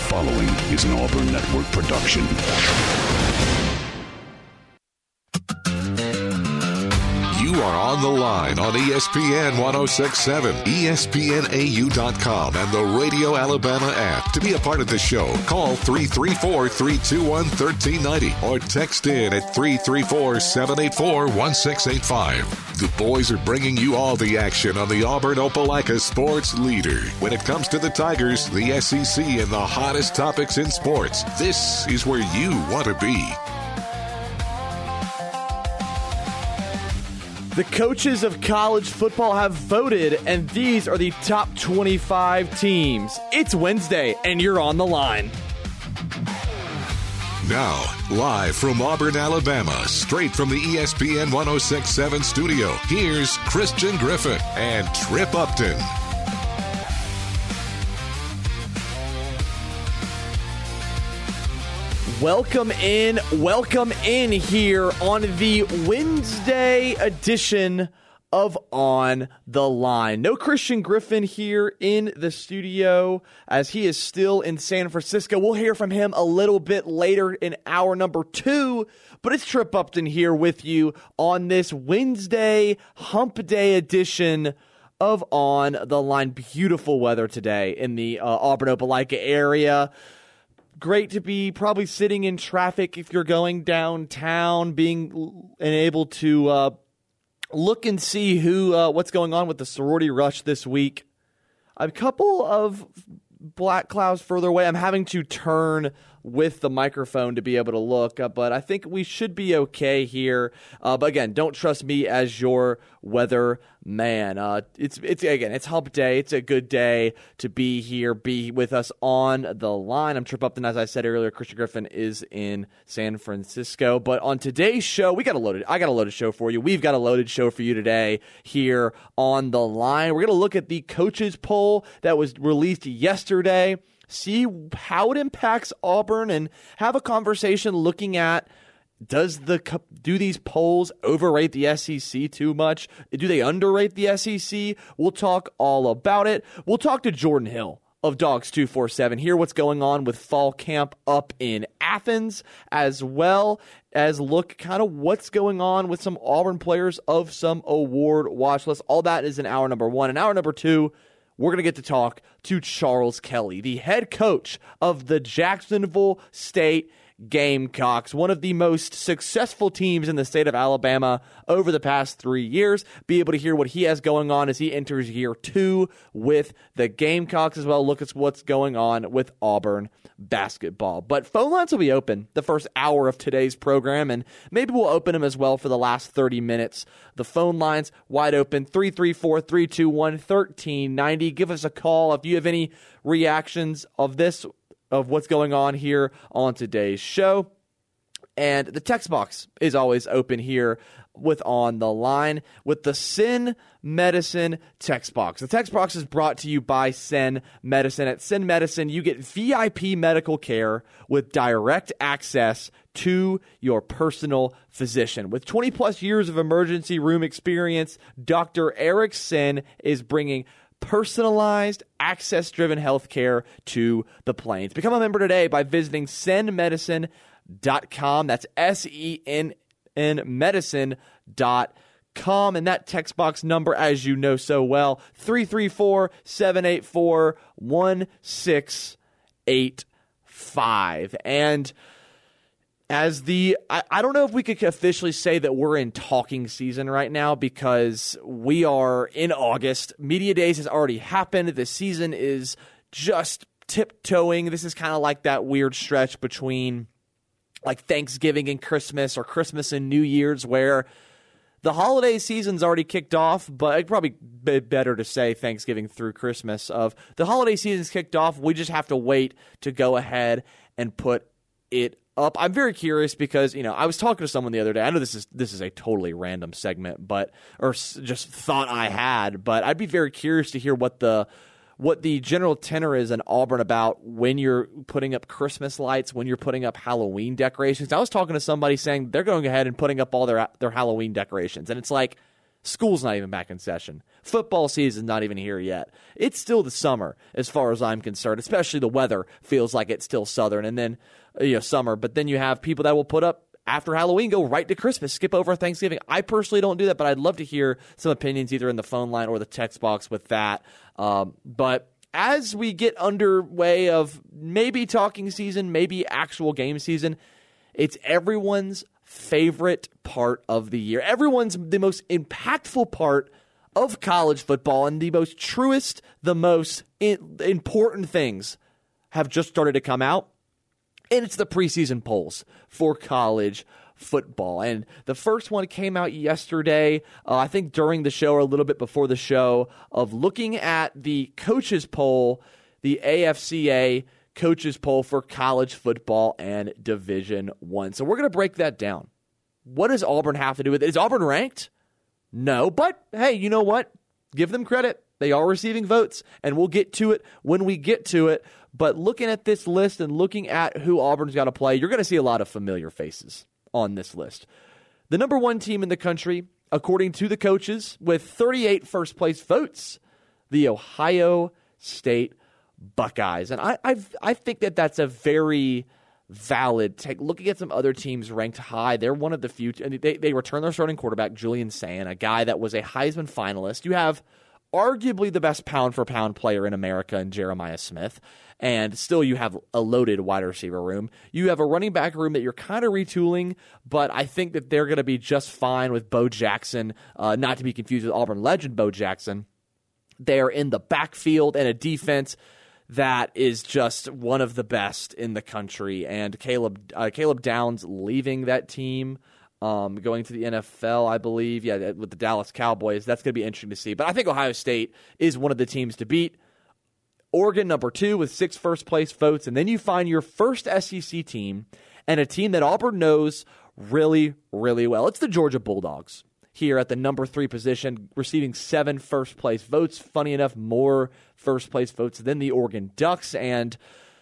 following is an Auburn Network production. You are on the line on ESPN 1067, ESPNAU.com, and the Radio Alabama app. To be a part of the show, call 334-321-1390 or text in at 334-784-1685. The boys are bringing you all the action on the Auburn Opelika sports leader. When it comes to the Tigers, the SEC, and the hottest topics in sports, this is where you want to be. The coaches of college football have voted, and these are the top 25 teams. It's Wednesday, and you're on the line. Now, live from Auburn, Alabama, straight from the ESPN 1067 studio, here's Christian Griffin and Trip Upton. Welcome in here on the Wednesday edition of On the Line. No Christian Griffin here in the studio as he is still in San Francisco. We'll hear from him a little bit later in hour number 2, but it's Trip Upton here with you on this Wednesday Hump Day edition of On the Line. Beautiful weather today in the Auburn-Opelika area. Great to be probably sitting in traffic if you're going downtown, being able to look and see what's going on with the sorority rush this week. A couple of black clouds further away. I'm having to turn with the microphone to be able to look, but I think we should be okay here. But again, don't trust me as your weather man. It's Hump Day. It's a good day to be here, be with us on the line. I'm Trip Upton, as I said earlier. Christian Griffin is in San Francisco. But on today's show, I got a loaded show for you. We've got a loaded show for you today here on the line. We're going to look at the coaches poll that was released yesterday, see how it impacts Auburn, and have a conversation looking at do these polls overrate the SEC too much? Do they underrate the SEC? We'll talk all about it. We'll talk to Jordan Hill of Dogs 247, hear what's going on with fall camp up in Athens, as well as look kind of what's going on with some Auburn players of some award watch lists. All that is in hour number 1. In hour number 2, we're going to get to talk to Charles Kelly, the head coach of the Jacksonville State Gamecocks, one of the most successful teams in the state of Alabama over the past 3 years. Be able to hear what he has going on as he enters year 2 with the Gamecocks, as well. Look at what's going on with Auburn basketball. But phone lines will be open the first hour of today's program, and maybe we'll open them as well for the last 30 minutes. The phone lines wide open, 334-321-1390. Give us a call if you have any reactions of what's going on here on today's show. And the text box is always open here with On the Line with the Sen Medicine text box. The text box is brought to you by Sen Medicine. At Sen Medicine, you get VIP medical care with direct access to your personal physician. With 20-plus years of emergency room experience, Dr. Eric Sen is bringing personalized, access-driven healthcare to the Plains. Become a member today by visiting senmedicine.com. That's SENN medicine.com. And that text box number, as you know so well, 334-784-1685. And I don't know if we could officially say that we're in talking season right now because we are in August. Media Days has already happened. The season is just tiptoeing. This is kind of like that weird stretch between like Thanksgiving and Christmas, or Christmas and New Year's, where the holiday season's already kicked off, but it'd probably be better to say Thanksgiving through Christmas. Of the holiday season's kicked off, we just have to wait to go ahead and put it up. I'm very curious because, I was talking to someone the other day. I know this is a totally random segment, just thought I had, but I'd be very curious to hear what the general tenor is in Auburn about when you're putting up Christmas lights, when you're putting up Halloween decorations. I was talking to somebody saying they're going ahead and putting up all their Halloween decorations, and it's like, School's not even back in session. Football season's not even here yet. It's still the summer as far as I'm concerned, especially the weather feels like it's still southern and then summer. But then you have people that will put up after Halloween, go right to Christmas, skip over Thanksgiving. I personally don't do that, but I'd love to hear some opinions either in the phone line or the text box with that. But as we get underway of maybe talking season, maybe actual game season, it's everyone's favorite part of the year. Everyone's the most impactful part of college football, and the most truest, the most important things have just started to come out. And it's the preseason polls for college football. And the first one came out yesterday, I think during the show or a little bit before the show, of looking at the coaches poll, the AFCA coaches poll for college football and Division I. So we're going to break that down. What does Auburn have to do with it? Is Auburn ranked? No, but hey, you know what? Give them credit. They are receiving votes, and we'll get to it when we get to it. But looking at this list and looking at who Auburn's got to play, you're going to see a lot of familiar faces on this list. The number one team in the country, according to the coaches, with 38 first-place votes, the Ohio State Buckeyes. And I think that that's a very valid take. Looking at some other teams ranked high, they're one of the few. They return their starting quarterback, Julian Sayin, a guy that was a Heisman finalist. You have arguably the best pound-for-pound player in America in Jeremiah Smith, and still you have a loaded wide receiver room. You have a running back room that you're kind of retooling, but I think that they're going to be just fine with Bo Jackson, not to be confused with Auburn legend Bo Jackson. They're in the backfield and a defense that is just one of the best in the country, and Caleb Downs leaving that team, going to the NFL, I believe, with the Dallas Cowboys. That's going to be interesting to see. But I think Ohio State is one of the teams to beat. Oregon, number 2, with 6 first-place votes. And then you find your first SEC team, and a team that Auburn knows really, really well. It's the Georgia Bulldogs here at the number 3 position, receiving 7 first-place votes. Funny enough, more first-place votes than the Oregon Ducks. And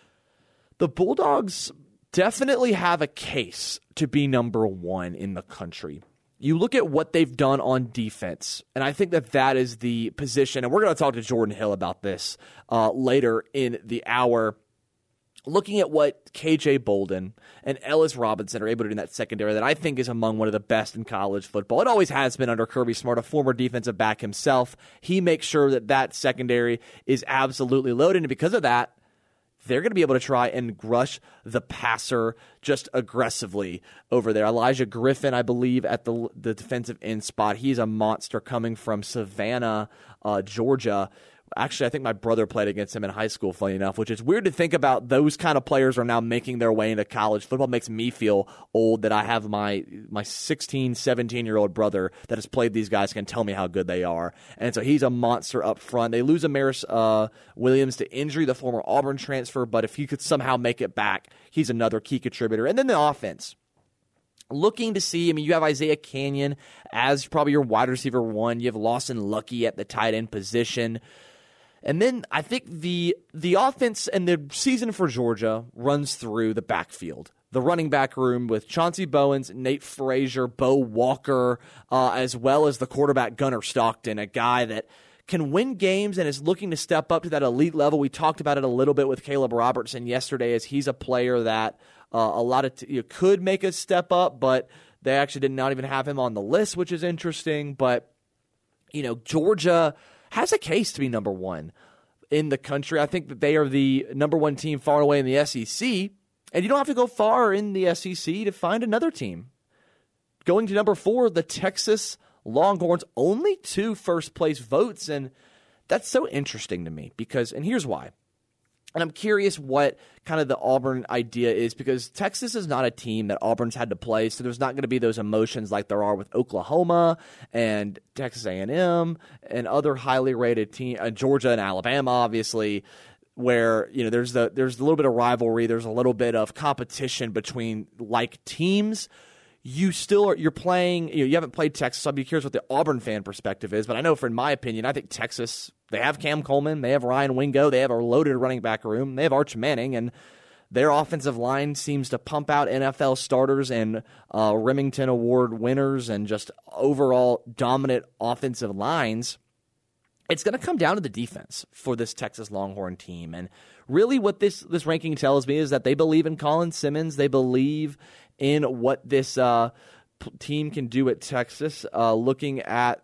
the Bulldogs definitely have a case to be number 1 in the country. You look at what they've done on defense, and I think that that is the position, and we're going to talk to Jordan Hill about this later in the hour. Looking at what KJ Bolden and Ellis Robinson are able to do in that secondary that I think is among one of the best in college football. It always has been under Kirby Smart, a former defensive back himself. He makes sure that that secondary is absolutely loaded, and because of that, they're going to be able to try and rush the passer just aggressively over there. Elijah Griffin, I believe, at the defensive end spot. He's a monster coming from Savannah, Georgia. Actually, I think my brother played against him in high school, funny enough, which is weird to think about. Those kind of players are now making their way into college football. It makes me feel old that I have my 16, 17-year-old brother that has played these guys can tell me how good they are. And so he's a monster up front. They lose Amaris Williams to injury, the former Auburn transfer, but if he could somehow make it back, he's another key contributor. And then the offense. Looking to see, you have Isaiah Canyon as probably your wide receiver 1. You have Lawson Lucky at the tight end position. And then I think the offense and the season for Georgia runs through the backfield. The running back room with Chauncey Bowens, Nate Frazier, Bo Walker, as well as the quarterback Gunnar Stockton, a guy that can win games and is looking to step up to that elite level. We talked about it a little bit with Caleb Robertson yesterday, as he's a player that a lot of could make a step up, but they actually did not even have him on the list, which is interesting. But, Georgia has a case to be number 1 in the country. I think that they are the number 1 team far and away in the SEC, and you don't have to go far in the SEC to find another team. Going to number 4, the Texas Longhorns, only 2 first-place votes, and that's so interesting to me because, and here's why. And I'm curious what kind of the Auburn idea is, because Texas is not a team that Auburn's had to play, so there's not going to be those emotions like there are with Oklahoma and Texas A&M and other highly rated teams, Georgia and Alabama, obviously, where there's a little bit of rivalry, there's a little bit of competition between like teams. You're playing, you haven't played Texas, so I'd be curious what the Auburn fan perspective is, but I know in my opinion, I think Texas, they have Cam Coleman, they have Ryan Wingo, they have a loaded running back room, they have Arch Manning, and Their offensive line seems to pump out NFL starters and Remington Award winners and just overall dominant offensive lines. It's going to come down to the defense for this Texas Longhorn team. And really what this ranking tells me is that they believe in Colin Simmons. They believe in what this team can do at Texas. Looking at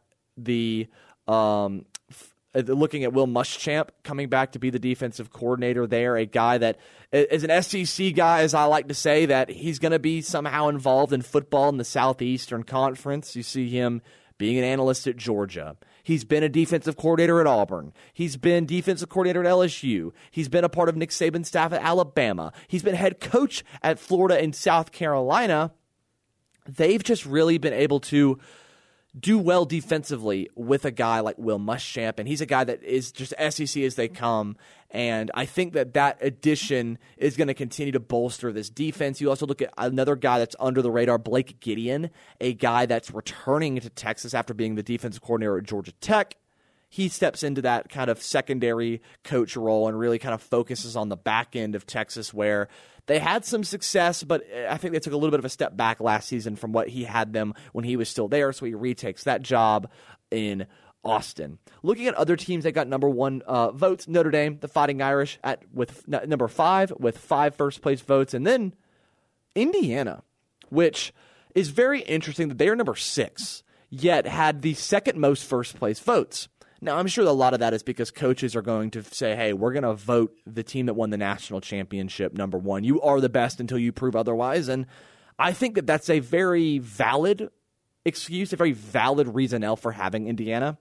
Will Muschamp coming back to be the defensive coordinator there, a guy that is an SEC guy, as I like to say, that he's going to be somehow involved in football in the Southeastern Conference. You see him being an analyst at Georgia. He's been a defensive coordinator at Auburn. He's been defensive coordinator at LSU. He's been a part of Nick Saban's staff at Alabama. He's been head coach at Florida and South Carolina. They've just really been able to do well defensively with a guy like Will Muschamp, and he's a guy that is just SEC as they come, and I think that addition is going to continue to bolster this defense. You also look at another guy that's under the radar, Blake Gideon, a guy that's returning to Texas after being the defensive coordinator at Georgia Tech. He steps into that kind of secondary coach role and really kind of focuses on the back end of Texas, where they had some success, but I think they took a little bit of a step back last season from what he had them when he was still there, so he retakes that job in Austin. Looking at other teams that got number one votes, Notre Dame, the Fighting Irish, with number 5 with 5 first-place votes, and then Indiana, which is very interesting that they are number 6, yet had the second most first-place votes. Now, I'm sure a lot of that is because coaches are going to say, hey, we're going to vote the team that won the national championship number 1. You are the best until you prove otherwise. And I think that that's a very valid excuse, a very valid reasonelle for having Indiana.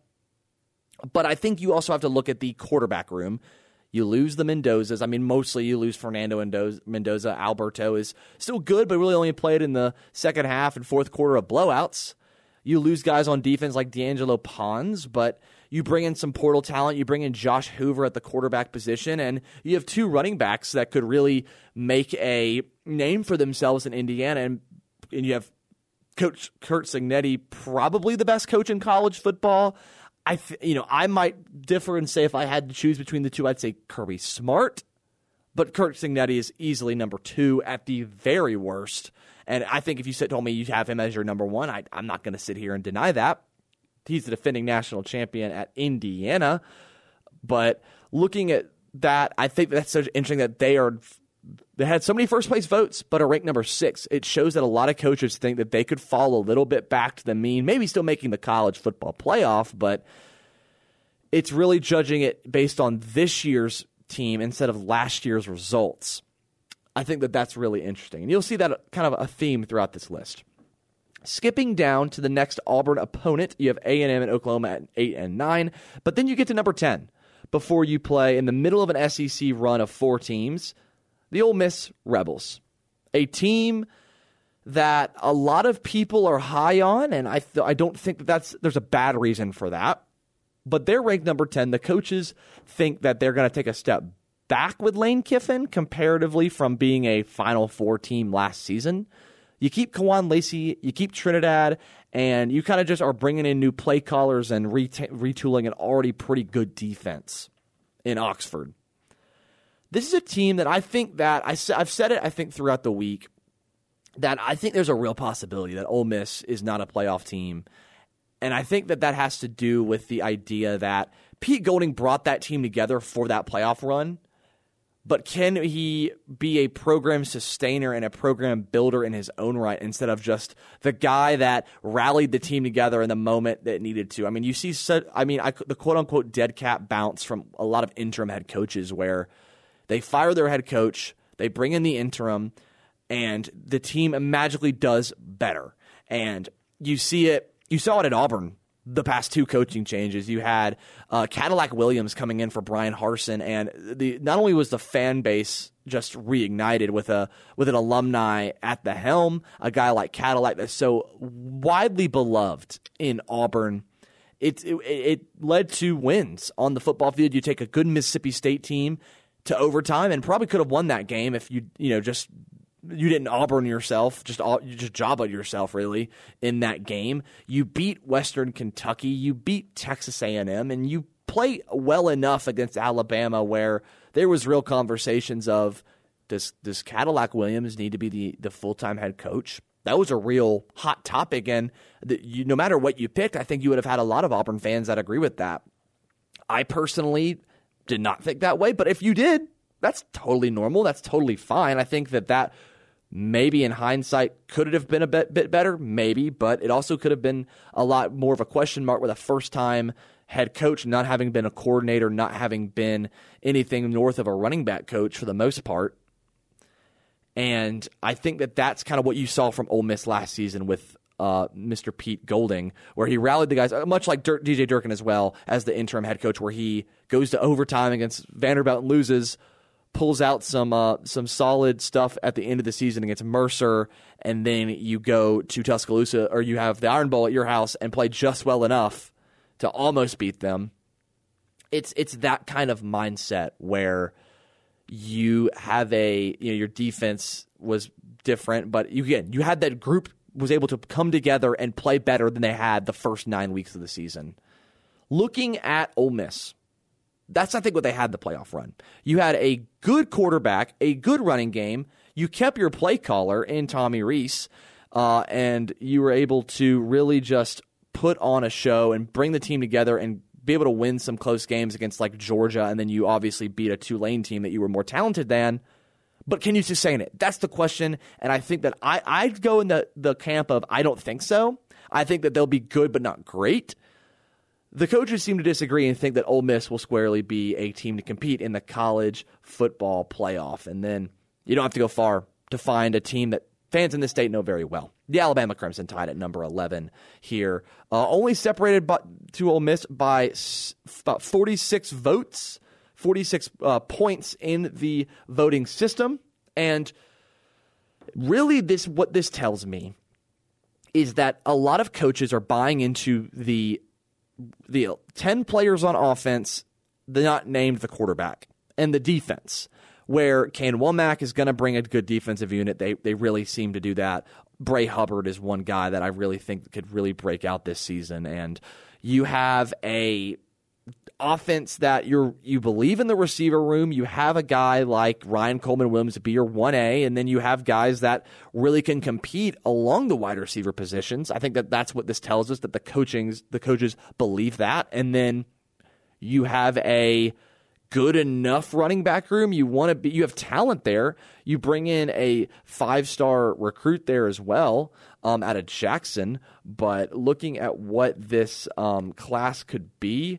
But I think you also have to look at the quarterback room. You lose the Mendozas. I mean, mostly you lose Fernando Mendoza. Alberto is still good, but really only played in the second half and fourth quarter of blowouts. You lose guys on defense like D'Angelo Pons, but you bring in some portal talent. You bring in Josh Hoover at the quarterback position, and you have 2 running backs that could really make a name for themselves in Indiana. And you have Coach Curt Cignetti, probably the best coach in college football. I might differ and say if I had to choose between the two, I'd say Kirby Smart, but Curt Cignetti is easily number 2 at the very worst. And I think if you told me you have him as your number 1, I'm not going to sit here and deny that. He's the defending national champion at Indiana. But looking at that, I think that's so interesting that they had so many first-place votes but are ranked number 6. It shows that a lot of coaches think that they could fall a little bit back to the mean, maybe still making the college football playoff, but it's really judging it based on this year's team instead of last year's results. I think that that's really interesting. And you'll see that kind of a theme throughout this list. Skipping down to the next Auburn opponent, you have A&M and Oklahoma at 8 and 9, but then you get to number 10 before you play in the middle of an SEC run of 4 teams, the Ole Miss Rebels, a team that a lot of people are high on, and I don't think that there's a bad reason for that, but they're ranked number 10. The coaches think that they're going to take a step back with Lane Kiffin comparatively from being a Final Four team last season. You keep Kawan Lacey, you keep Trinidad, and you kind of just are bringing in new play callers and retooling an already pretty good defense in Oxford. This is a team that I think that I've said it, I think, throughout the week, that I think there's a real possibility that Ole Miss is not a playoff team. And I think that has to do with the idea that Pete Golding brought that team together for that playoff run. But can he be a program sustainer and a program builder in his own right instead of just the guy that rallied the team together in the moment that it needed to? I mean, you see, the quote-unquote dead cat bounce from a lot of interim head coaches where they fire their head coach, they bring in the interim, and the team magically does better. And you saw it at Auburn. The past 2 coaching changes, you had Cadillac Williams coming in for Brian Harsin, and not only was the fan base just reignited with an alumni at the helm, a guy like Cadillac that's so widely beloved in Auburn, it led to wins on the football field. You take a good Mississippi State team to overtime and probably could have won that game if you didn't Auburn yourself, you just Jabba yourself really in that game. You beat Western Kentucky, you beat Texas A&M, and you play well enough against Alabama where there was real conversations of does Cadillac Williams need to be the full-time head coach? That was a real hot topic, and no matter what you picked, I think you would have had a lot of Auburn fans that agree with that. I personally did not think that way, but if you did, that's totally normal. That's totally fine. I think that maybe in hindsight could have been a bit better, maybe, but it also could have been a lot more of a question mark with a first-time head coach, not having been a coordinator, not having been anything north of a running back coach for the most part. And I think that's kind of what you saw from Ole Miss last season with Mr. Pete Golding, where he rallied the guys, much like DJ Durkin as well as the interim head coach, where he goes to overtime against Vanderbilt and loses, pulls out some solid stuff at the end of the season against Mercer, and then you go to Tuscaloosa, or you have the Iron Bowl at your house and play just well enough to almost beat them. It's that kind of mindset where you have your defense was different, but you had that group was able to come together and play better than they had the first 9 weeks of the season. Looking at Ole Miss, that's, I think, what they had the playoff run. You had a good quarterback, a good running game. You kept your play caller in Tommy Rees, and you were able to really just put on a show and bring the team together and be able to win some close games against like Georgia, and then you obviously beat a Tulane team that you were more talented than. But can you sustain it? That's the question, and I think that I'd go in the camp of I don't think so. I think that they'll be good but not great. The coaches seem to disagree and think that Ole Miss will squarely be a team to compete in the college football playoff. And then you don't have to go far to find a team that fans in this state know very well. The Alabama Crimson Tide at number 11 here. Only separated to Ole Miss by about 46 votes, 46 points in the voting system. And really what this tells me is that a lot of coaches are buying into the 10 players on offense, they're not named the quarterback, and the defense, where Kane Womack is going to bring a good defensive unit. They really seem to do that. Bray Hubbard is one guy that I really think could really break out this season. And you have a offense that you believe in the receiver room. You have a guy like Ryan Coleman Williams to be your 1A, and then you have guys that really can compete along the wide receiver positions. I think that's what this tells us, that the coaches believe that. And then you have a good enough running back room. You have talent there. You bring in a 5-star recruit there as well, out of Jackson. But looking at what this class could be,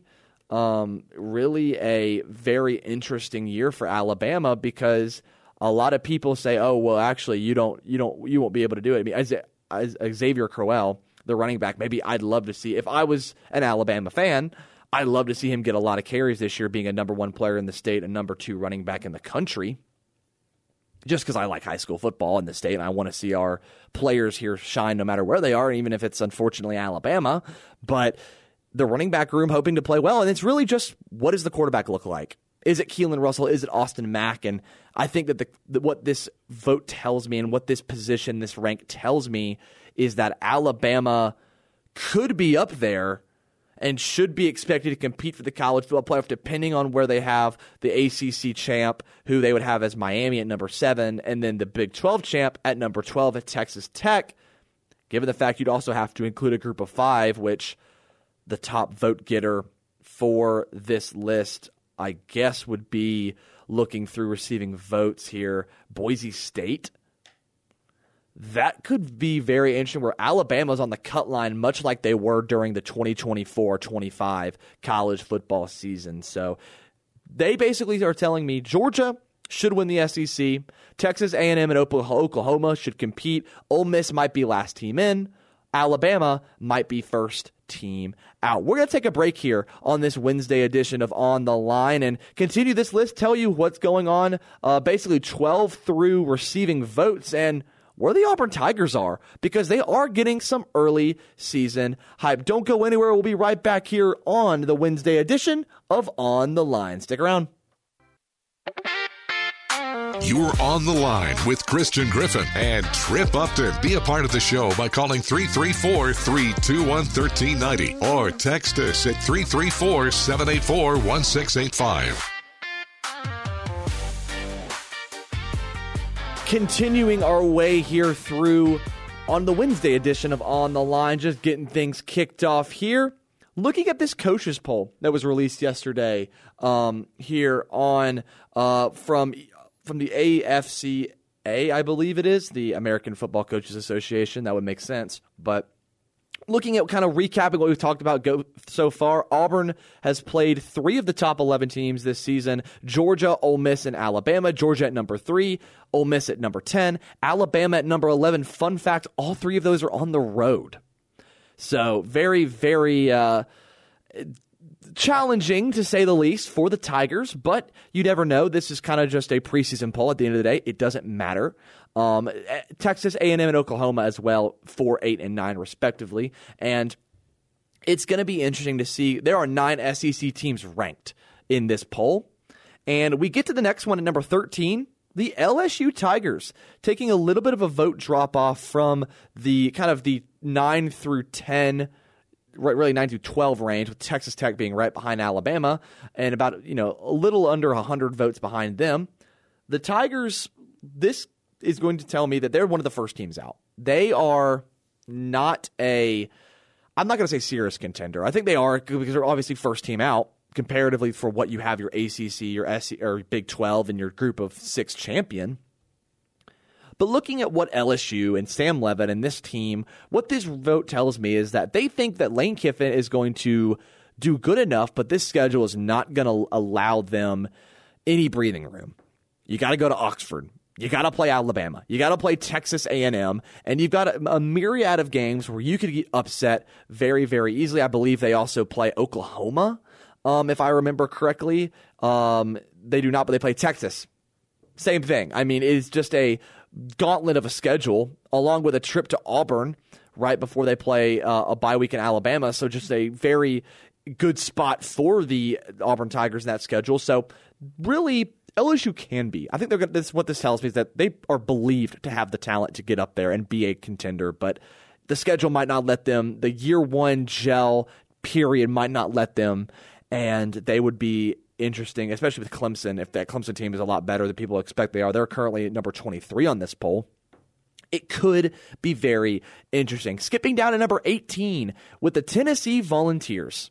really a very interesting year for Alabama, because a lot of people say, "Oh, well, actually, you won't be able to do it." I mean, as Xavier Crowell, the running back, maybe I'd love to see, if I was an Alabama fan, I'd love to see him get a lot of carries this year, being a number 1 player in the state, a number 2 running back in the country. Just because I like high school football in the state, and I want to see our players here shine no matter where they are, even if it's unfortunately Alabama. But the running back room hoping to play well, and it's really just, what does the quarterback look like? Is it Keelan Russell? Is it Austin Mack? And I think that what this vote tells me and what this position, this rank tells me, is that Alabama could be up there and should be expected to compete for the college football playoff, depending on where they have the ACC champ, who they would have as Miami at number 7, and then the Big 12 champ at number 12 at Texas Tech. Given the fact you'd also have to include a group of 5, which the top vote getter for this list, I guess, would be, looking through receiving votes here, Boise State. That could be very interesting, where Alabama's on the cut line, much like they were during the 2024-25 college football season. So they basically are telling me Georgia should win the SEC, Texas A&M and Oklahoma should compete, Ole Miss might be last team in, Alabama might be first team out. We're going to take a break here on this Wednesday edition of On the Line and continue this list, tell you what's going on, basically 12 through receiving votes, and where the Auburn Tigers are, because they are getting some early season hype. Don't go anywhere. We'll be right back here on the Wednesday edition of On the Line. Stick around. You're On the Line with Christian Griffin and Trip Upton. Be a part of the show by calling 334-321-1390 or text us at 334-784-1685. Continuing our way here through on the Wednesday edition of On the Line, just getting things kicked off here. Looking at this coaches poll that was released yesterday here on from the AFCA, I believe it is, the American Football Coaches Association. That would make sense. But looking at kind of recapping what we've talked about so far, Auburn has played 3 of the top 11 teams this season: Georgia, Ole Miss, and Alabama. Georgia at number 3, Ole Miss at number 10, Alabama at number 11. Fun fact, all 3 of those are on the road. So very, very challenging, to say the least, for the Tigers, but you never know. This is kind of just a preseason poll. At the end of the day, it doesn't matter. Texas A&M and Oklahoma as well, 4, 8, and 9 respectively. And it's going to be interesting to see. There are 9 SEC teams ranked in this poll. And we get to the next one at number 13, the LSU Tigers, taking a little bit of a vote drop-off from the kind of the 9 through 10, really 9 through 12 range, with Texas Tech being right behind Alabama and about, a little under 100 votes behind them. The Tigers, this is going to tell me that they're one of the first teams out. They are not I'm not going to say serious contender. I think they are, because they're obviously first team out comparatively for what you have your ACC, your SEC, or Big 12 and your group of 6 champion. But looking at what LSU and Sam Leavitt and this team, what this vote tells me is that they think that Lane Kiffin is going to do good enough, but this schedule is not going to allow them any breathing room. You got to go to Oxford. You got to play Alabama. You got to play Texas A&M, and you've got a myriad of games where you could get upset very, very easily. I believe they also play Oklahoma, if I remember correctly. They do not, but they play Texas. Same thing. I mean, it's just a gauntlet of a schedule, along with a trip to Auburn right before they play a bye week in Alabama. So just a very good spot for the Auburn Tigers in that schedule. So really, LSU can be. I think they're going. What this tells me is that they are believed to have the talent to get up there and be a contender, but the schedule might not let them. The year one gel period might not let them, and they would be interesting, especially with Clemson. If that Clemson team is a lot better than people expect they are, they're currently at number 23 on this poll. It could be very interesting. Skipping down to number 18 with the Tennessee Volunteers.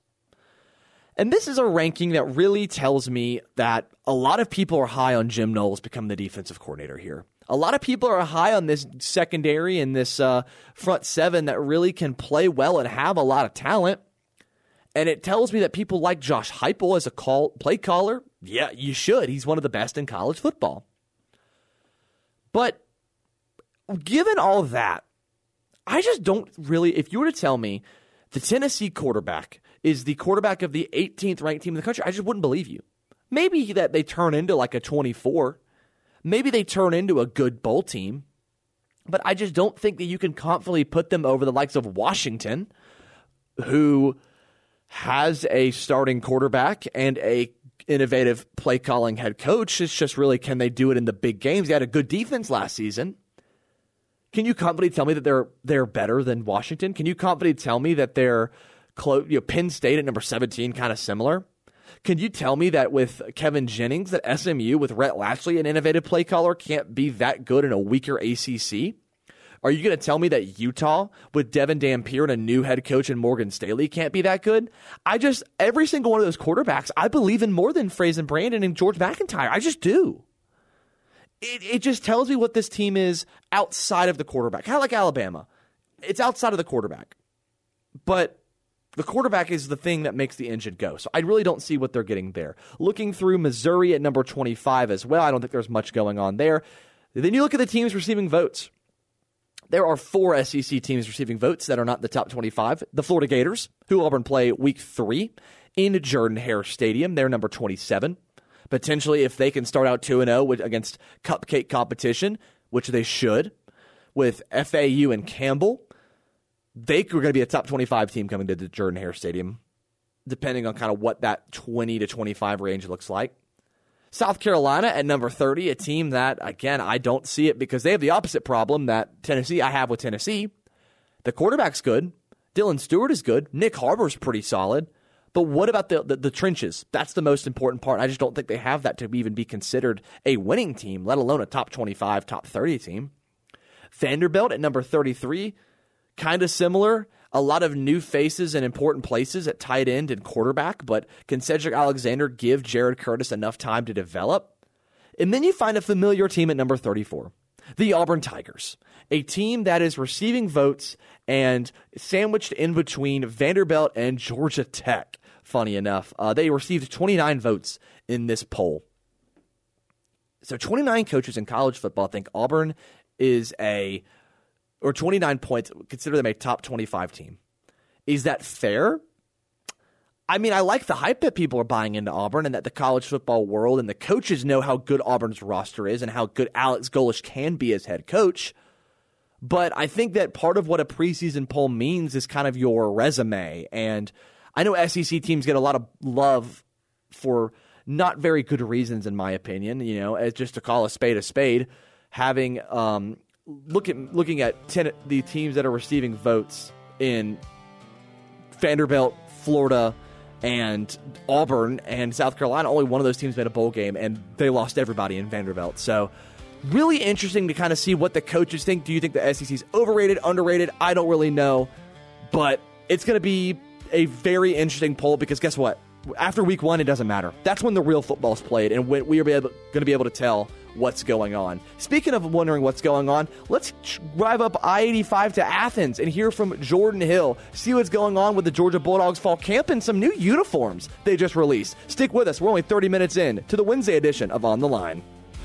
And this is a ranking that really tells me that a lot of people are high on Jim Knowles becoming the defensive coordinator here. A lot of people are high on this secondary and this front 7 that really can play well and have a lot of talent. And it tells me that people like Josh Heupel as a play caller. Yeah, you should. He's one of the best in college football. But given all that, I just don't really, if you were to tell me the Tennessee quarterback is the quarterback of the 18th ranked team in the country, I just wouldn't believe you. Maybe that they turn into like a 24. Maybe they turn into a good bowl team. But I just don't think that you can confidently put them over the likes of Washington, who has a starting quarterback and a innovative play calling head coach. It's just really, can they do it in the big games? They had a good defense last season. Can you confidently tell me that they're better than Washington? Can you confidently tell me that they're close? Penn State at number 17, kind of similar. Can you tell me that with Kevin Jennings, that SMU with Rhett Lashley, an innovative play caller, can't be that good in a weaker ACC? Are you going to tell me that Utah with Devin Dampier and a new head coach in Morgan Staley can't be that good? Every single one of those quarterbacks, I believe in more than Frazen Brandon and George McIntyre. I just do. It just tells me what this team is outside of the quarterback. Kind of like Alabama. It's outside of the quarterback. But the quarterback is the thing that makes the engine go. So I really don't see what they're getting there. Looking through Missouri at number 25 as well, I don't think there's much going on there. Then you look at the teams receiving votes. There are 4 SEC teams receiving votes that are not in the top 25. The Florida Gators, who Auburn play week 3 in Jordan-Hare Stadium. They're number 27. Potentially, if they can start out 2-0 against cupcake competition, which they should, with FAU and Campbell, they were going to be a top 25 team coming to the Jordan-Hare Stadium, depending on kind of what that 20 to 25 range looks like. South Carolina at number 30, a team that, again, I don't see it because they have the opposite problem that I have with Tennessee. The quarterback's good. Dylan Stewart is good. Nick Harbor's pretty solid. But what about the trenches? That's the most important part. I just don't think they have that to even be considered a winning team, let alone a top 25, top 30 team. Vanderbilt at number 33, kind of similar. A lot of new faces in important places at tight end and quarterback, but can Cedric Alexander give Jared Curtis enough time to develop? And then you find a familiar team at number 34, the Auburn Tigers, a team that is receiving votes and sandwiched in between Vanderbilt and Georgia Tech. Funny enough, they received 29 votes in this poll. So 29 coaches in college football think Auburn is or 29 points, consider them a top 25 team. Is that fair? I mean, I like the hype that people are buying into Auburn and that the college football world and the coaches know how good Auburn's roster is and how good Alex Golesh can be as head coach. But I think that part of what a preseason poll means is kind of your resume. And I know SEC teams get a lot of love for not very good reasons, in my opinion, as just to call a spade, having looking at the teams that are receiving votes in Vanderbilt, Florida, and Auburn and South Carolina. Only one of those teams made a bowl game, and they lost everybody in Vanderbilt. So really interesting to kind of see what the coaches think. Do you think the SEC is overrated, underrated? I don't really know, but it's going to be a very interesting poll because guess what? After week 1, it doesn't matter. That's when the real football's played, and when we are going to be able to tell what's going on. Speaking of wondering what's going on, let's drive up I-85 to Athens and hear from Jordan Hill, see what's going on with the Georgia Bulldogs fall camp and some new uniforms they just released. Stick with us. We're only 30 minutes in to the Wednesday edition of On the Line.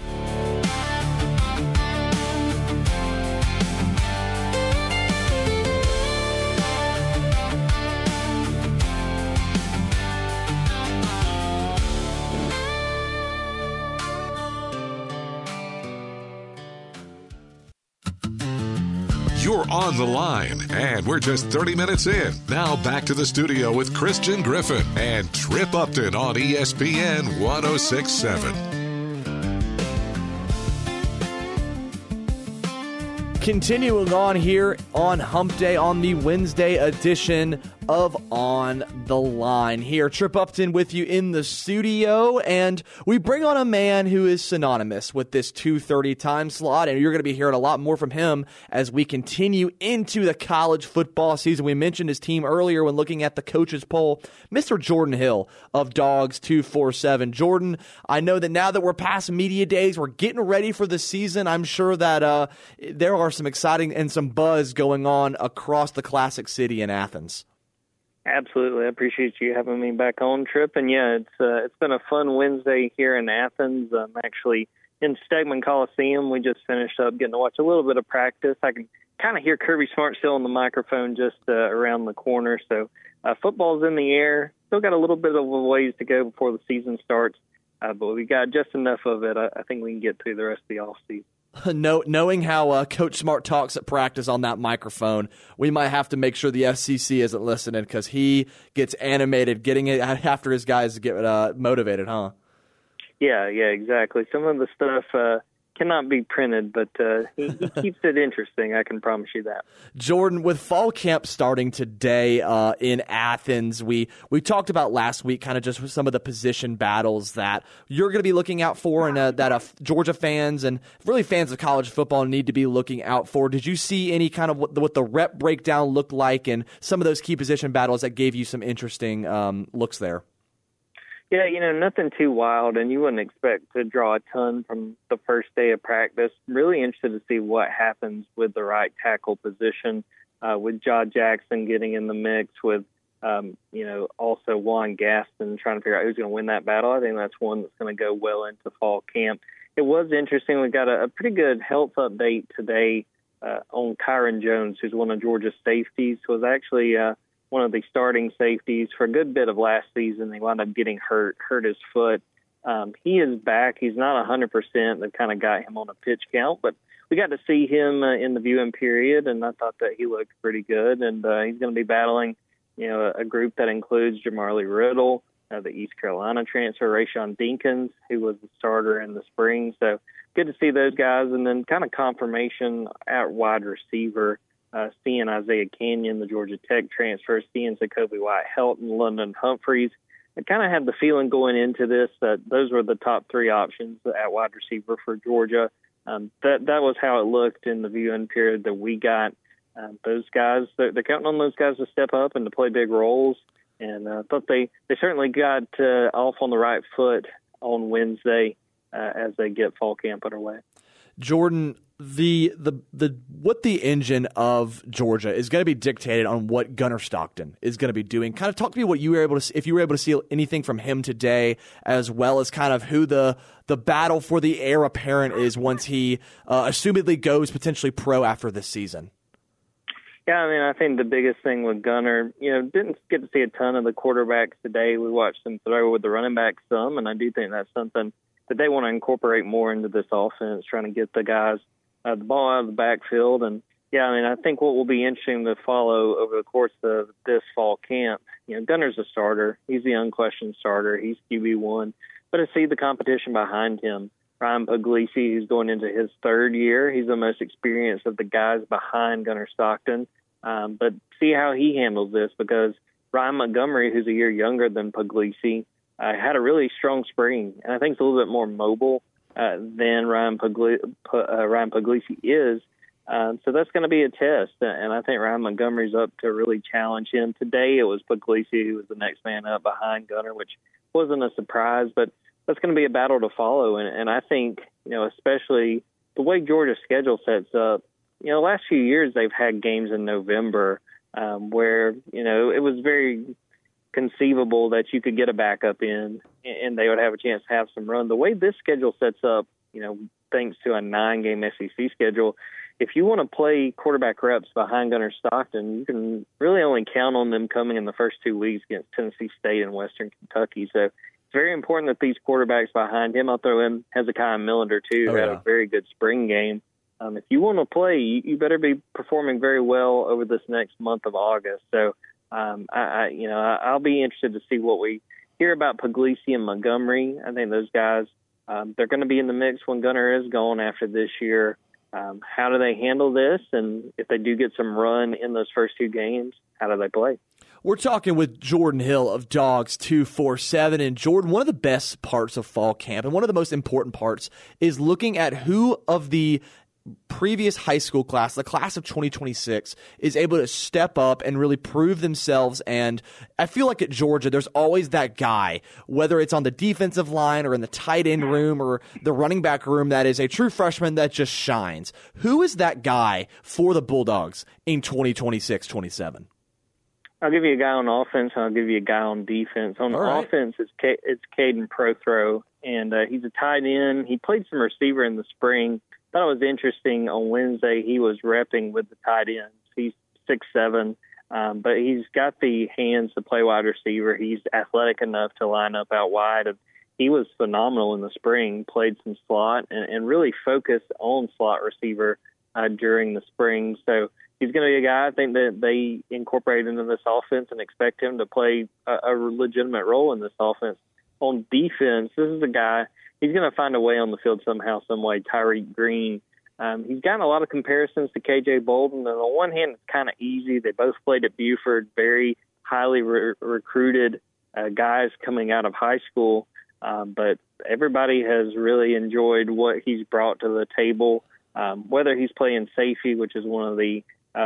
You're On the Line, and we're just 30 minutes in. Now back to the studio with Christian Griffin and Trip Upton on ESPN 106.7. Continuing on here on Hump Day on the Wednesday edition of On the Line. Here, Trip Upton with you in the studio, and we bring on a man who is synonymous with this 2:30 time slot, and you're going to be hearing a lot more from him as we continue into the college football season. We mentioned his team earlier when looking at the coaches poll, Mr. Jordan Hill of Dogs 247. Jordan, I know that now that we're past media days, we're getting ready for the season. I'm sure that there are some exciting and some buzz going on across the Classic City in Athens. Absolutely. I appreciate you having me back on, Trip. And, yeah, it's been a fun Wednesday here in Athens. I'm actually in Stegman Coliseum. We just finished up getting to watch a little bit of practice. I can kind of hear Kirby Smart still on the microphone just around the corner. So football's in the air. Still got a little bit of a ways to go before the season starts. But we got just enough of it. I think we can get through the rest of the offseason. Knowing how Coach Smart talks at practice on that microphone, we might have to make sure the FCC isn't listening because he gets animated getting it after his guys get motivated, huh? Yeah, exactly. Some of the stuff cannot be printed, but he keeps it interesting, I can promise you that. Jordan, with fall camp starting today in Athens, we talked about last week kind of just some of the position battles that you're going to be looking out for and that Georgia fans and really fans of college football need to be looking out for. Did you see any kind of what the rep breakdown looked like and some of those key position battles that gave you some interesting looks there? Yeah, nothing too wild, and you wouldn't expect to draw a ton from the first day of practice. Really interested to see what happens with the right tackle position, with John Jackson getting in the mix, with, also Juan Gaston trying to figure out who's going to win that battle. I think that's one that's going to go well into fall camp. It was interesting. We got a pretty good health update today on Kyron Jones, who's one of Georgia's safeties, was actually one of the starting safeties for a good bit of last season. They wound up getting hurt his foot. He is back. He's not 100%. They've kind of got him on a pitch count, but we got to see him in the viewing period, and I thought that he looked pretty good. And he's going to be battling, a group that includes Jamarly Riddle, the East Carolina transfer, Rayshawn Dinkins, who was the starter in the spring. So good to see those guys. And then kind of confirmation at wide receiver. seeing Isaiah Canyon, the Georgia Tech transfer, seeing Jacoby White-Helton, London Humphreys. I kind of had the feeling going into this that those were the top three options at wide receiver for Georgia. That was how it looked in the viewing period that we got. Those guys, they're counting on those guys to step up and to play big roles. And I thought they certainly got off on the right foot on Wednesday as they get fall camp underway. Jordan, what the engine of Georgia is going to be dictated on what Gunnar Stockton is going to be doing. Kind of talk to me what you were able to, if you were able to see anything from him today, as well as kind of who the battle for the heir apparent is once he assumedly goes potentially pro after this season. Yeah, I mean, I think the biggest thing with Gunnar, didn't get to see a ton of the quarterbacks today. We watched them throw with the running backs some, and I do think that's something that they want to incorporate more into this offense, trying to get the guys the ball out of the backfield. And, yeah, I mean, I think what will be interesting to follow over the course of this fall camp, Gunnar's a starter. He's the unquestioned starter. He's QB1. But to see the competition behind him, Ryan Puglisi, who's going into his third year, he's the most experienced of the guys behind Gunnar Stockton. But see how he handles this, because Ryan Montgomery, who's a year younger than Puglisi, had a really strong spring, and I think it's a little bit more mobile than Ryan Puglisi is. So that's going to be a test, and I think Ryan Montgomery's up to really challenge him. Today it was Puglisi who was the next man up behind Gunnar, which wasn't a surprise, but that's going to be a battle to follow. And I think, especially the way Georgia's schedule sets up, the last few years they've had games in November where, it was very conceivable that you could get a backup in and they would have a chance to have some run. The way this schedule sets up, thanks to a 9-game SEC schedule, if you want to play quarterback reps behind Gunnar Stockton, you can really only count on them coming in the first 2 weeks against Tennessee State and Western Kentucky. So it's very important that these quarterbacks behind him, I'll throw in Hezekiah Millender too, who had a very good spring game. If you want to play, you better be performing very well over this next month of August. So I'll be interested to see what we hear about Puglisi and Montgomery. I think those guys, they're going to be in the mix when Gunnar is gone after this year. How do they handle this? And if they do get some run in those first 2 games, how do they play? We're talking with Jordan Hill of Dogs 247. And Jordan, one of the best parts of fall camp and one of the most important parts is looking at who of the previous high school class, the class of 2026, is able to step up and really prove themselves. And I feel like at Georgia, there's always that guy, whether it's on the defensive line or in the tight end room or the running back room, that is a true freshman that just shines. Who is that guy for the Bulldogs in 2026-27? I'll give you a guy on offense, and I'll give you a guy on defense. On offense, it's Caden Prothro, and he's a tight end. He played some receiver in the spring. Thought it was interesting on Wednesday he was repping with the tight ends. He's 6'7", but he's got the hands to play wide receiver. He's athletic enough to line up out wide. He was phenomenal in the spring, played some slot, and really focused on slot receiver during the spring. So he's going to be a guy I think that they incorporate into this offense and expect him to play a legitimate role in this offense. On defense, this is a guy, he's going to find a way on the field somehow, some way. Tyreek Green. He's gotten a lot of comparisons to KJ Bolden. And on one hand, it's kind of easy. They both played at Buford, very highly recruited guys coming out of high school. But everybody has really enjoyed what he's brought to the table, whether he's playing safety, which is one of the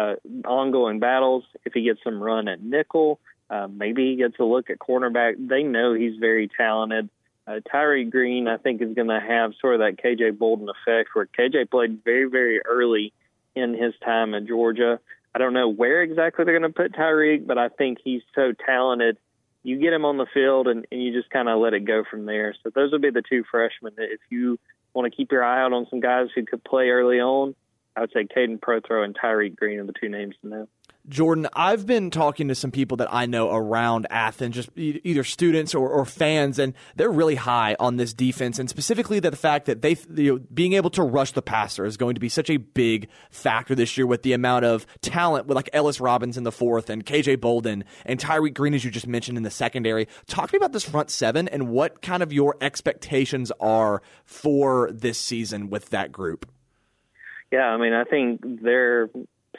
ongoing battles. If he gets some run at nickel, maybe he gets a look at cornerback. They know he's very talented. Tyreek Green, I think, is going to have sort of that KJ Bolden effect, where KJ played very, very early in his time at Georgia. I don't know where exactly they're going to put Tyreek, but I think he's so talented. You get him on the field, and you just kind of let it go from there. So those would be the 2 freshmen. If you want to keep your eye out on some guys who could play early on, I would say Caden Prothro and Tyreek Green are the 2 names to know. Jordan, I've been talking to some people that I know around Athens, just either students or fans, and they're really high on this defense, and specifically that the fact that being able to rush the passer is going to be such a big factor this year with the amount of talent with like Ellis Robbins in the 4th and KJ Bolden and Tyreek Green, as you just mentioned, in the secondary. Talk to me about this front 7 and what kind of your expectations are for this season with that group. Yeah, I mean, I think they're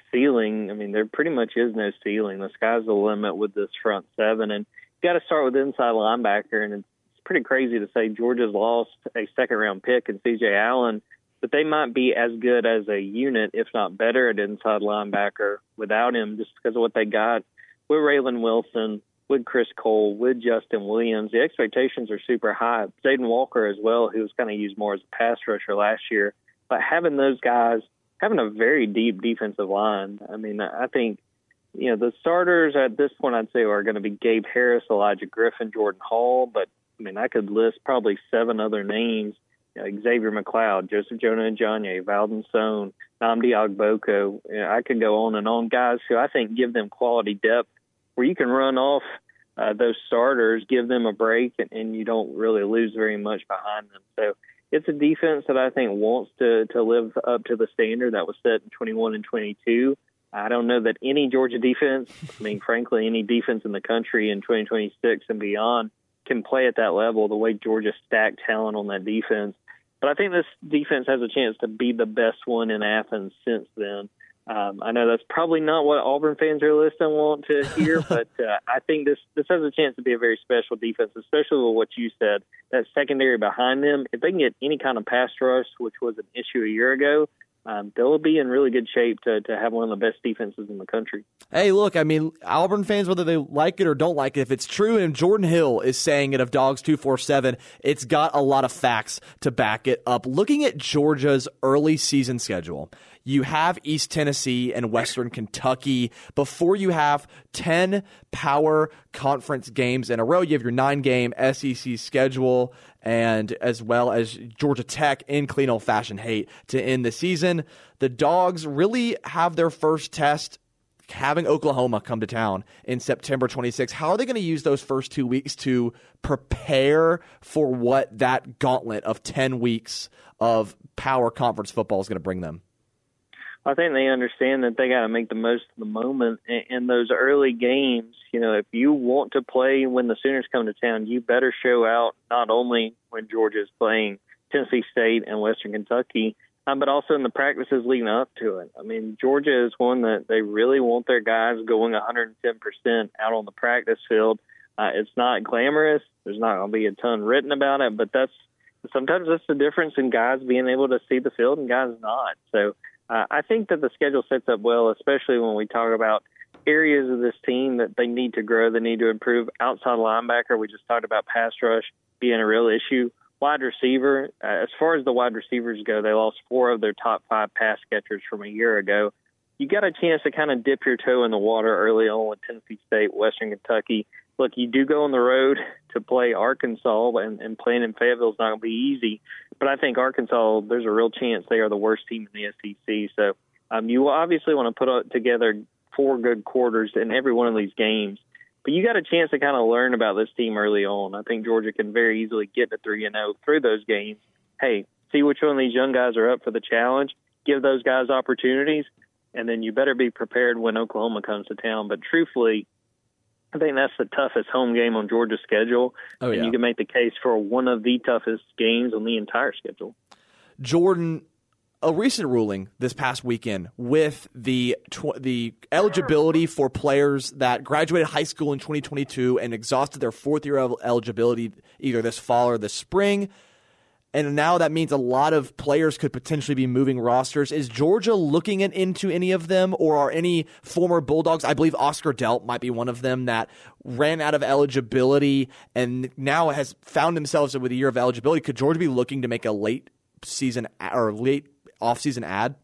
ceiling, I mean, there pretty much is no ceiling. The sky's the limit with this front seven. And you got to start with inside linebacker. And it's pretty crazy to say Georgia's lost a second-round pick in C.J. Allen, but they might be as good as a unit, if not better, at inside linebacker without him just because of what they got with Raylan Wilson, with Chris Cole, with Justin Williams. The expectations are super high. Zayden Walker as well, who was kind of used more as a pass rusher last year. But having those guys, having a very deep defensive line, I mean, I think, the starters at this point I'd say are going to be Gabe Harris, Elijah Griffin, Jordan Hall. But, I mean, I could list probably 7 other names. Xavier McLeod, Joseph Jonah-Ajonye, Valdon Sohn, Nnamdi Ogboko. I could go on and on. Guys who I think give them quality depth where you can run off those starters, give them a break, and you don't really lose very much behind them. So it's a defense that I think wants to live up to the standard that was set in 21 and 22. I don't know that any Georgia defense, I mean, frankly, any defense in the country in 2026 and beyond can play at that level the way Georgia stacked talent on that defense. But I think this defense has a chance to be the best one in Athens since then. I know that's probably not what Auburn fans are listening want to hear, but I think this has a chance to be a very special defense, especially with what you said, that secondary behind them. If they can get any kind of pass rush, which was an issue a year ago, they'll be in really good shape to have one of the best defenses in the country. Hey, look, I mean, Auburn fans, whether they like it or don't like it, if it's true and Jordan Hill is saying it of Dogs 247, it's got a lot of facts to back it up. Looking at Georgia's early season schedule, you have East Tennessee and Western Kentucky before you have 10 power conference games in a row. You have your 9-game SEC schedule, and as well as Georgia Tech in clean old-fashioned hate to end the season. The Dogs really have their first test having Oklahoma come to town in September 26th. How are they going to use those first 2 weeks to prepare for what that gauntlet of 10 weeks of power conference football is going to bring them? I think they understand that they got to make the most of the moment in those early games. If you want to play when the Sooners come to town, you better show out not only when Georgia is playing Tennessee State and Western Kentucky, but also in the practices leading up to it. I mean, Georgia is one that they really want their guys going 110% out on the practice field. It's not glamorous. There's not going to be a ton written about it, but sometimes that's the difference in guys being able to see the field and guys not. So I think that the schedule sets up well, especially when we talk about areas of this team that they need to grow, they need to improve. Outside linebacker, we just talked about pass rush being a real issue. Wide receiver, as far as the wide receivers go, they lost 4 of their top 5 pass catchers from a year ago. You got a chance to kind of dip your toe in the water early on with Tennessee State, Western Kentucky. Look, you do go on the road to play Arkansas, and playing in Fayetteville is not going to be easy. But I think Arkansas, there's a real chance they are the worst team in the SEC. So you obviously want to put together 4 good quarters in every one of these games. But you got a chance to kind of learn about this team early on. I think Georgia can very easily get to 3-0 through those games. Hey, see which one of these young guys are up for the challenge, give those guys opportunities, and then you better be prepared when Oklahoma comes to town. But truthfully, I think that's the toughest home game on Georgia's schedule. Oh, yeah. And you can make the case for one of the toughest games on the entire schedule. Jordan, a recent ruling this past weekend with the eligibility for players that graduated high school in 2022 and exhausted their 4th year of eligibility either this fall or this spring. And now that means a lot of players could potentially be moving rosters. Is Georgia looking into any of them, or are any former Bulldogs? I believe Oscar Delp might be one of them that ran out of eligibility and now has found themselves with a year of eligibility. Could Georgia be looking to make a late season or late off-season ad?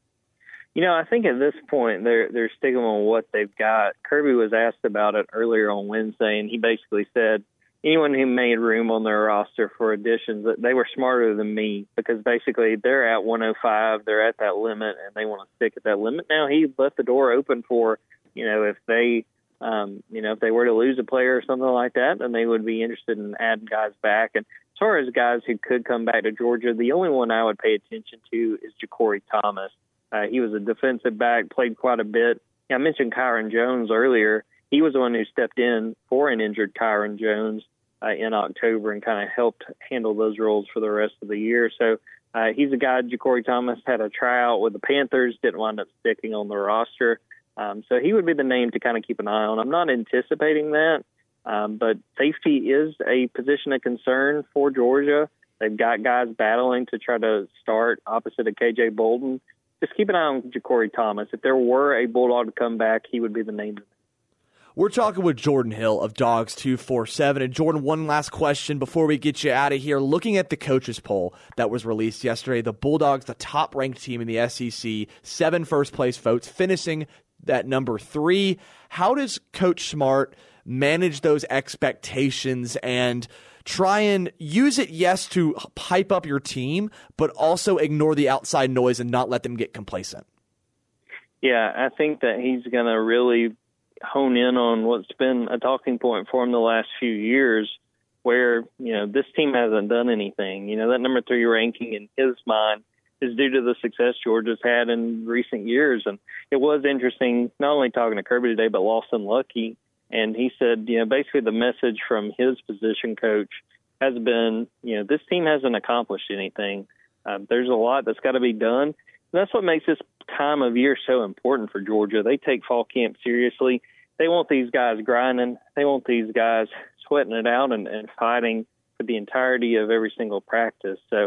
I think at this point they're sticking on what they've got. Kirby was asked about it earlier on Wednesday, and he basically said, anyone who made room on their roster for additions, they were smarter than me, because basically they're at 105, they're at that limit, and they want to stick at that limit. Now, he left the door open for, if they were to lose a player or something like that, then they would be interested in adding guys back. And as far as guys who could come back to Georgia, the only one I would pay attention to is Ja'Cory Thomas. He was a defensive back, played quite a bit. I mentioned Kyron Jones earlier. He was the one who stepped in for an injured Kyron Jones in October and kind of helped handle those roles for the rest of the year. So He's a guy, Ja'Cory Thomas, had a tryout with the Panthers, didn't wind up sticking on the roster. So he would be the name to kind of keep an eye on. I'm not anticipating that, but safety is a position of concern for Georgia. They've got guys battling to try to start opposite of K.J. Bolden. Just keep an eye on Ja'Cory Thomas. If there were a Bulldog to come back, he would be the name. We're talking with Jordan Hill of Dogs 247. And Jordan, one last question before we get you out of here. Looking at the coaches poll that was released yesterday, the Bulldogs, the top-ranked team in the SEC, 7 first-place votes, finishing at number 3. How does Coach Smart manage those expectations and try and use it, yes, to hype up your team, but also ignore the outside noise and not let them get complacent? Yeah, I think that he's going to really hone in on what's been a talking point for him the last few years, where, this team hasn't done anything. That number 3 ranking in his mind is due to the success Georgia's had in recent years. And it was interesting, not only talking to Kirby today, but Lawson Luckey. And he said, basically the message from his position coach has been, this team hasn't accomplished anything. There's a lot that's got to be done. And that's what makes this time of year so important for Georgia. They take fall camp seriously. They want these guys grinding. They want these guys sweating it out and fighting for the entirety of every single practice. So,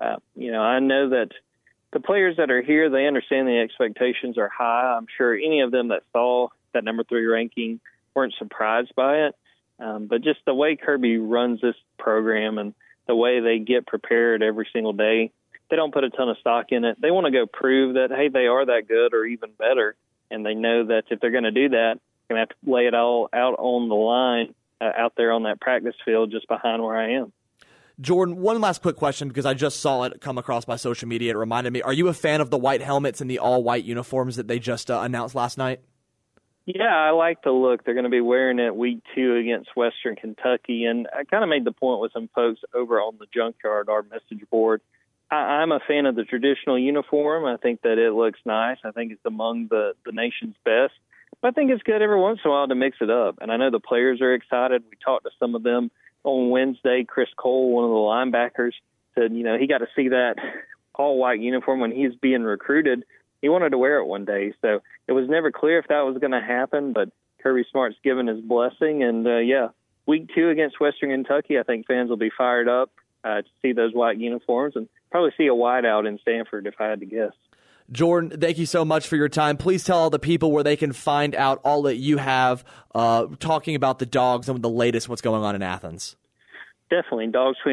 I know that the players that are here, they understand the expectations are high. I'm sure any of them that saw that number 3 ranking weren't surprised by it. But just the way Kirby runs this program and the way they get prepared every single day, they don't put a ton of stock in it. They want to go prove that, hey, they are that good or even better. And they know that if they're going to do that, they're going to have to lay it all out on the line out there on that practice field just behind where I am. Jordan, one last quick question, because I just saw it come across my social media. It reminded me, are you a fan of the white helmets and the all-white uniforms that they just announced last night? Yeah, I like the look. They're going to be wearing it week 2 against Western Kentucky. And I kind of made the point with some folks over on the Junkyard, our message board. I'm a fan of the traditional uniform. I think that it looks nice. I think it's among the nation's best. But I think it's good every once in a while to mix it up. And I know the players are excited. We talked to some of them on Wednesday. Chris Cole, one of the linebackers, said, he got to see that all-white uniform when he was being recruited. He wanted to wear it one day. So it was never clear if that was going to happen, but Kirby Smart's given his blessing. And, week 2 against Western Kentucky, I think fans will be fired up to see those white uniforms and probably see a whiteout in Stanford if I had to guess. Jordan, thank you so much for your time. Please tell all the people where they can find out all that you have talking about the Dogs and the latest what's going on in Athens. Definitely.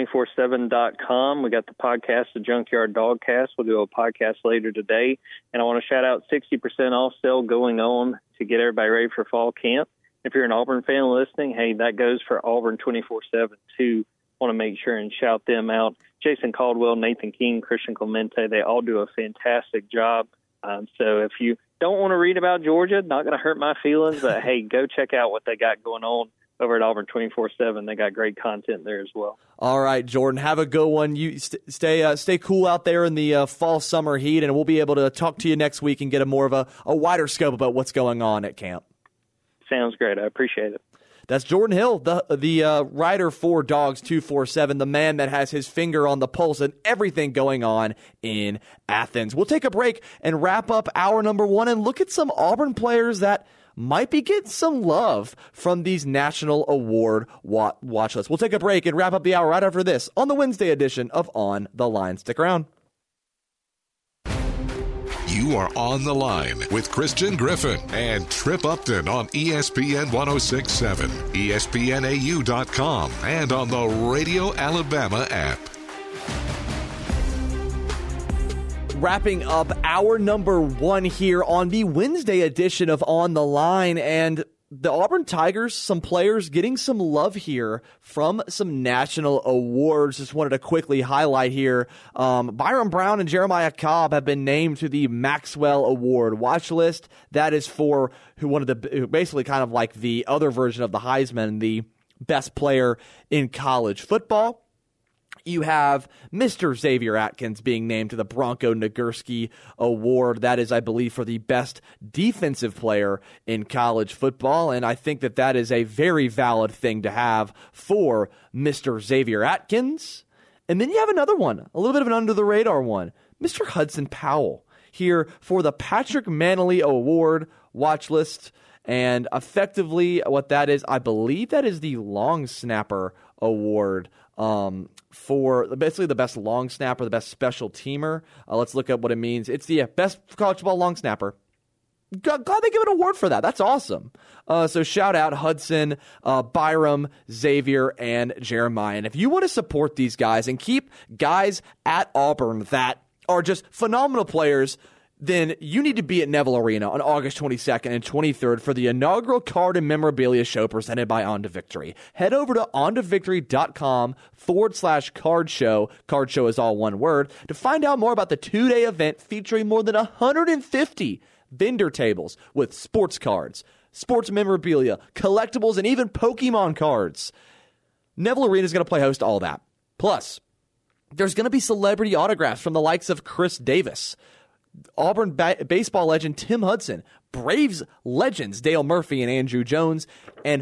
Dogs247.com. We got the podcast, the Junkyard Dogcast. We'll do a podcast later today. And I want to shout out 60% off sale going on to get everybody ready for fall camp. If you're an Auburn fan listening, hey, that goes for Auburn 24/7 too. Want to make sure and shout them out. Jason Caldwell, Nathan King, Christian Clemente, they all do a fantastic job. So if you don't want to read about Georgia, not going to hurt my feelings, but hey, go check out what they got going on over at Auburn 24/7. They got great content there as well. All right, Jordan, have a good one. You stay cool out there in the fall summer heat, and we'll be able to talk to you next week and get a more of a wider scope about what's going on at camp. Sounds great. I appreciate it. That's Jordan Hill, the writer for Dogs 247, the man that has his finger on the pulse and everything going on in Athens. We'll take a break and wrap up hour number 1 and look at some Auburn players that might be getting some love from these national award watch lists. We'll take a break and wrap up the hour right after this on the Wednesday edition of On the Line. Stick around. You are on the line with Christian Griffin and Trip Upton on ESPN 106.7, ESPNAU.com, and on the Radio Alabama app. Wrapping up hour number 1 here on the Wednesday edition of On the Line, and the Auburn Tigers, some players getting some love here from some national awards. Just wanted to quickly highlight here. Byron Brown and Jeremiah Cobb have been named to the Maxwell Award watch list. That is for basically kind of like the other version of the Heisman, the best player in college football. You have Mr. Xavier Atkins being named to the Bronco Nagurski Award. That is, I believe, for the best defensive player in college football, and I think that is a very valid thing to have for Mr. Xavier Atkins. And then you have another one, a little bit of an under-the-radar one, Mr. Hudson Powell, here for the Patrick Mannelly Award watch list. And effectively what that is, I believe that is the long snapper award for basically the best long snapper, the best special teamer. Let's look at what it means. It's the best college football long snapper. Glad they give an award for that. That's awesome. So shout out Hudson, Byram, Xavier, and Jeremiah. And if you want to support these guys and keep guys at Auburn that are just phenomenal players, then you need to be at Neville Arena on August 22nd and 23rd for the inaugural card and memorabilia show presented by On to Victory. Head over to ontovictory.com/card show. Card show is all one word, to find out more about the 2-day event featuring more than 150 vendor tables with sports cards, sports memorabilia, collectibles, and even Pokemon cards. Neville Arena is going to play host to all that. Plus, there's going to be celebrity autographs from the likes of Chris Davis, Auburn baseball legend Tim Hudson, Braves legends Dale Murphy and Andrew Jones, and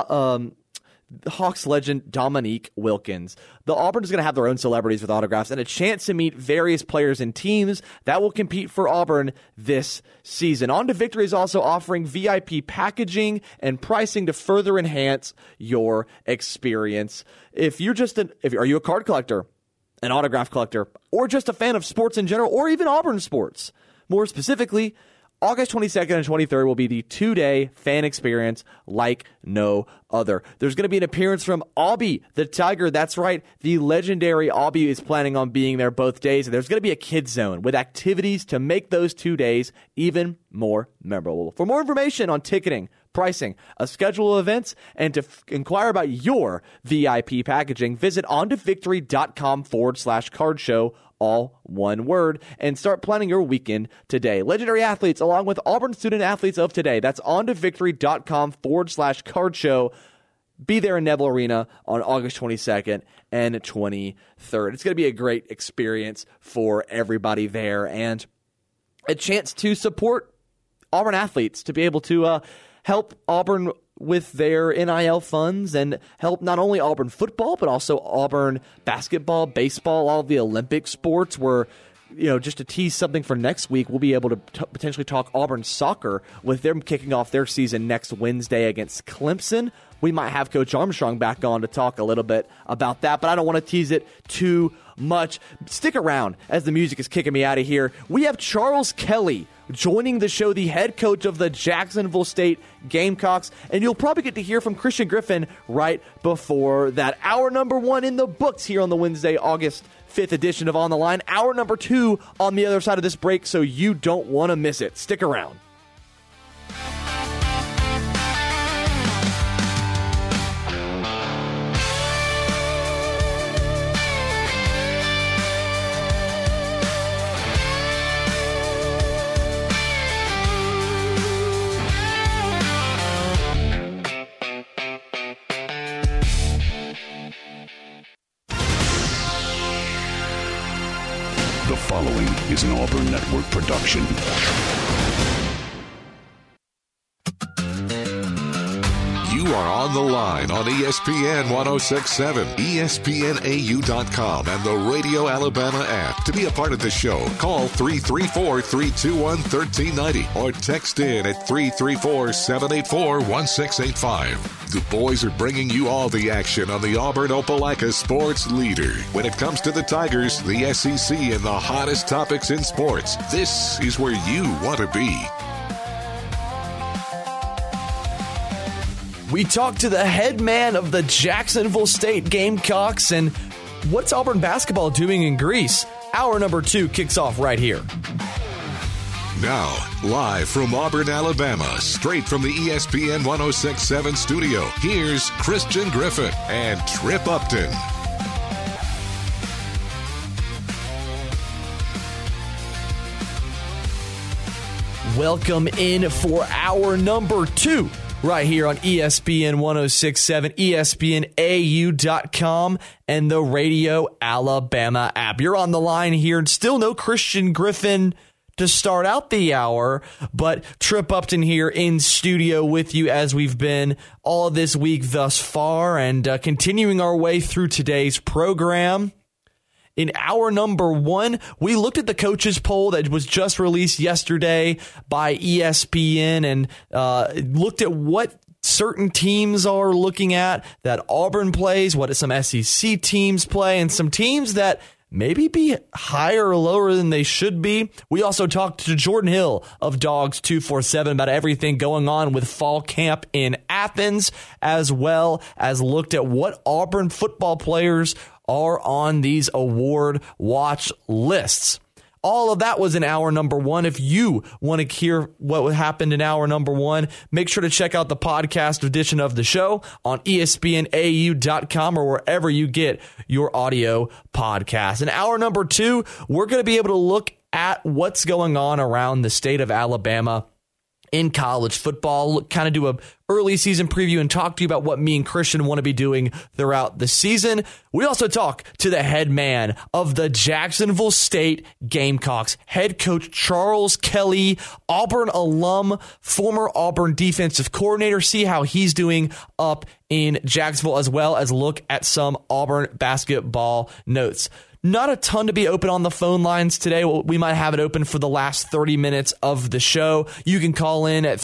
Hawks legend Dominique Wilkins. The Auburn is going to have their own celebrities with autographs and a chance to meet various players and teams that will compete for Auburn this season. On to Victory is also offering VIP packaging and pricing to further enhance your experience. If you're are you a card collector, an autograph collector, or just a fan of sports in general, or even Auburn sports? More specifically, August 22nd and 23rd will be the 2-day fan experience like no other. There's going to be an appearance from Aubie the Tiger. That's right, the legendary Aubie is planning on being there both days. And there's going to be a kids zone with activities to make those 2 days even more memorable. For more information on ticketing, pricing, a schedule of events, and to inquire about your VIP packaging, visit ontovictory.com/card show, all one word, and start planning your weekend today. Legendary athletes along with Auburn student athletes of today. That's ontovictory.com/card show. Be there in Neville Arena on August 22nd and 23rd. It's going to be a great experience for everybody there and a chance to support Auburn athletes, to be able to help Auburn with their NIL funds and help not only Auburn football, but also Auburn basketball, baseball, all the Olympic sports. Where, just to tease something for next week, we'll be able to potentially talk Auburn soccer with them kicking off their season next Wednesday against Clemson. We might have Coach Armstrong back on to talk a little bit about that, but I don't want to tease it too much. Stick around as the music is kicking me out of here. We have Charles Kelly joining the show, the head coach of the Jacksonville State Gamecocks, and you'll probably get to hear from Christian Griffin right before that. Hour number 1 in the books here on the Wednesday, August 5th edition of On the Line. Hour number 2 on the other side of this break, so you don't want to miss it. Stick around. The following is an Auburn Network production. You are on the line on ESPN 1067, ESPNAU.com, and the Radio Alabama app. To be a part of the show, call 334-321-1390 or text in at 334-784-1685. The boys are bringing you all the action on the Auburn Opelika sports leader. When it comes to the Tigers, the SEC, and the hottest topics in sports, this is where you want to be. We talked to the head man of the Jacksonville State Gamecocks and what's Auburn basketball doing in Greece. Hour number 2 kicks off right here. Now, live from Auburn, Alabama, straight from the ESPN 1067 studio, here's Christian Griffin and Trip Upton. Welcome in for hour number 2. Right here on ESPN 1067, ESPNAU.com, and the Radio Alabama app. You're on the line here, and still no Christian Griffin to start out the hour, but Trip Upton here in studio with you as we've been all this week thus far, and continuing our way through today's program. In hour number one, we looked at the coaches poll that was just released yesterday by ESPN and looked at what certain teams are looking at that Auburn plays, what some SEC teams play, and some teams that maybe be higher or lower than they should be. We also talked to Jordan Hill of Dogs 247 about everything going on with fall camp in Athens, as well as looked at what Auburn football players are on these award watch lists. All of that was in hour number one. If you want to hear what happened in hour number one, make sure to check out the podcast edition of the show on ESPNAU.com or wherever you get your audio podcast. In hour number two, we're going to be able to look at what's going on around the state of Alabama in college football, kind of do a early season preview and talk to you about what me and Christian want to be doing throughout the season. We also talk to the head man of the Jacksonville State Gamecocks, head coach Charles Kelly, Auburn alum, former Auburn defensive coordinator, see how he's doing up in Jacksonville, as well as look at some Auburn basketball notes. Not a ton to be open on the phone lines today. We might have it open for the last 30 minutes of the show. You can call in at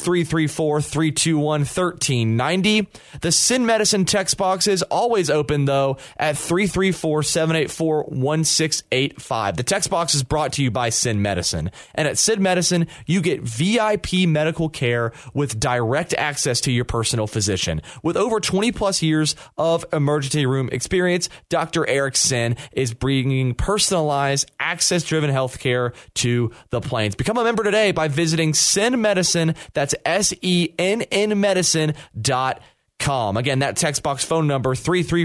334-321-1390. The Sin Medicine text box is always open, though, at 334-784-1685. The text box is brought to you by Sin Medicine. And at Sin Medicine, you get VIP medical care with direct access to your personal physician. With over 20 plus years of emergency room experience, Dr. Eric Sin is bringing personalized, access-driven healthcare to the Plains. Become a member today by visiting Sin Medicine. That's SENN medicine.com. Again, that text box phone number,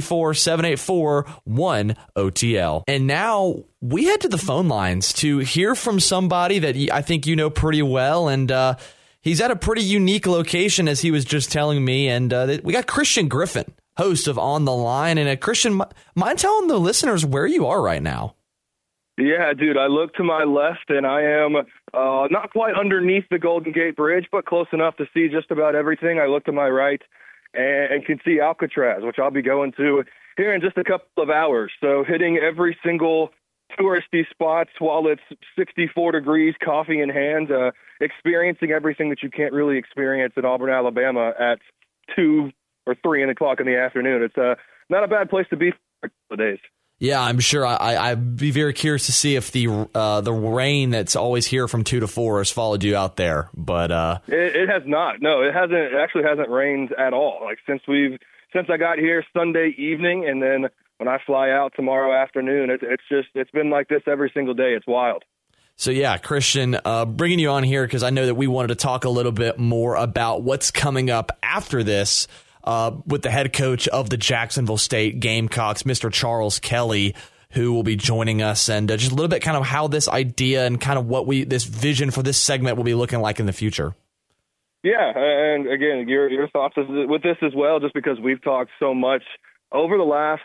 334-784-1OTL. And now we head to the phone lines to hear from somebody that I think you know pretty well, and he's at a pretty unique location, as he was just telling me, and we got Christian Griffin, host of On the Line. And Christian, mind telling the listeners where you are right now? Yeah, dude, I look to my left, and I am not quite underneath the Golden Gate Bridge, but close enough to see just about everything. I look to my right and can see Alcatraz, which I'll be going to here in just a couple of hours. So hitting every single touristy spots while it's 64 degrees, coffee in hand, experiencing everything that you can't really experience in Auburn, Alabama at 2 or 3 o'clock in the afternoon. It's not a bad place to be for a couple of days. Yeah, I'm sure. I'd be very curious to see if the rain that's always here from 2 to 4 has followed you out there. But it has not. No, it hasn't. It actually hasn't rained at all. Like since I got here Sunday evening, and then when I fly out tomorrow afternoon, it's been like this every single day. It's wild. So yeah, Christian, bringing you on here because I know that we wanted to talk a little bit more about what's coming up after this. With the head coach of the Jacksonville State Gamecocks, Mr. Charles Kelly, who will be joining us, and just a little bit kind of how this idea and kind of what this vision for this segment will be looking like in the future. Yeah, and again, your thoughts with this as well, just because we've talked so much over the last,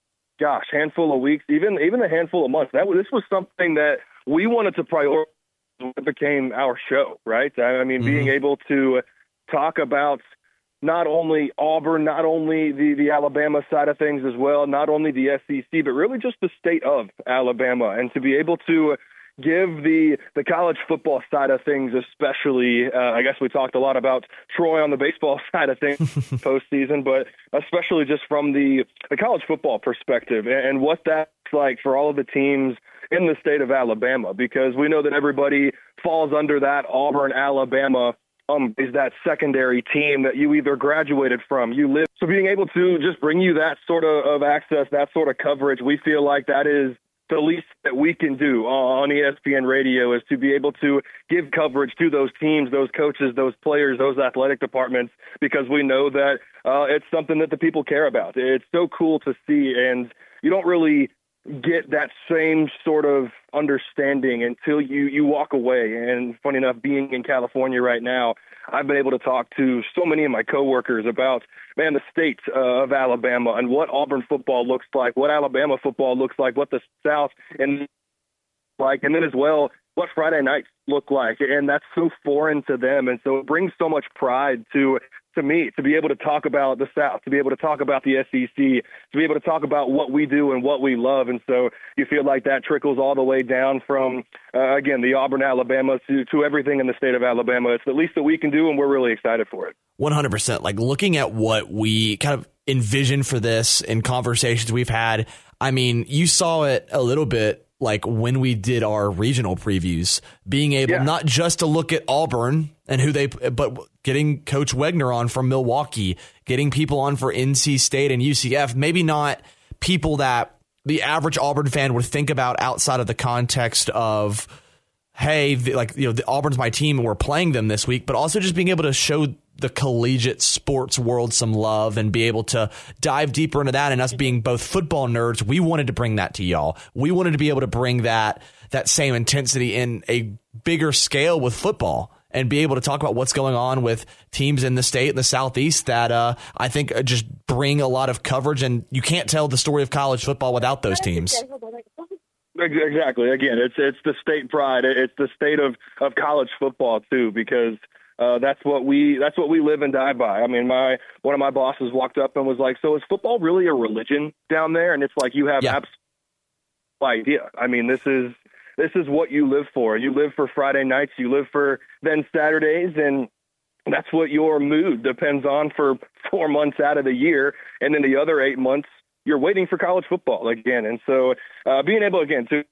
handful of weeks, even a handful of months. This was something that we wanted to prioritize when it became our show, right? I mean, being able to talk about not only Auburn, not only the Alabama side of things as well, not only the SEC, but really just the state of Alabama, and to be able to give the college football side of things, especially, I guess we talked a lot about Troy on the baseball side of things postseason, but especially just from the college football perspective and what that's like for all of the teams in the state of Alabama, because we know that everybody falls under that Auburn, Alabama is that secondary team that you either graduated from, you live. So being able to just bring you that sort of access, that sort of coverage, we feel like that is the least that we can do on ESPN radio, is to be able to give coverage to those teams, those coaches, those players, those athletic departments, because we know that it's something that the people care about. It's so cool to see, and you don't really get that same sort of understanding until you walk away. And funny enough, being in California right now, I've been able to talk to so many of my coworkers about, the state of Alabama and what Auburn football looks like, what Alabama football looks like, what the South and like, and then as well, what Friday nights look like. And that's so foreign to them. And so it brings so much pride to to me, to be able to talk about the South, to be able to talk about the SEC, to be able to talk about what we do and what we love. And so you feel like that trickles all the way down from, again, the Auburn, Alabama to everything in the state of Alabama. It's the least that we can do, and we're really excited for it. 100%. Like, looking at what we kind of envision for this in conversations we've had, I mean, you saw it a little bit like when we did our regional previews, being able not just to look at Auburn and but getting Coach Wegner on from Milwaukee, getting people on for NC State and UCF, maybe not people that the average Auburn fan would think about outside of the context of, hey, the Auburn's my team and we're playing them this week, but also just being able to show the collegiate sports world some love and be able to dive deeper into that. And us being both football nerds, we wanted to bring that to y'all. We wanted to be able to bring that same intensity in a bigger scale with football and be able to talk about what's going on with teams in the state and the Southeast that I think just bring a lot of coverage. And you can't tell the story of college football without those teams. Exactly. Again, it's the state pride. It's the state of college football too, because that's what we live and die by. I mean, one of my bosses walked up and was like, "So is football really a religion down there?" And it's like, you have absolutely no idea. I mean, this is what you live for. You live for Friday nights. You live for then Saturdays, and that's what your mood depends on for 4 months out of the year, and then the other 8 months you're waiting for college football again. And so being able again to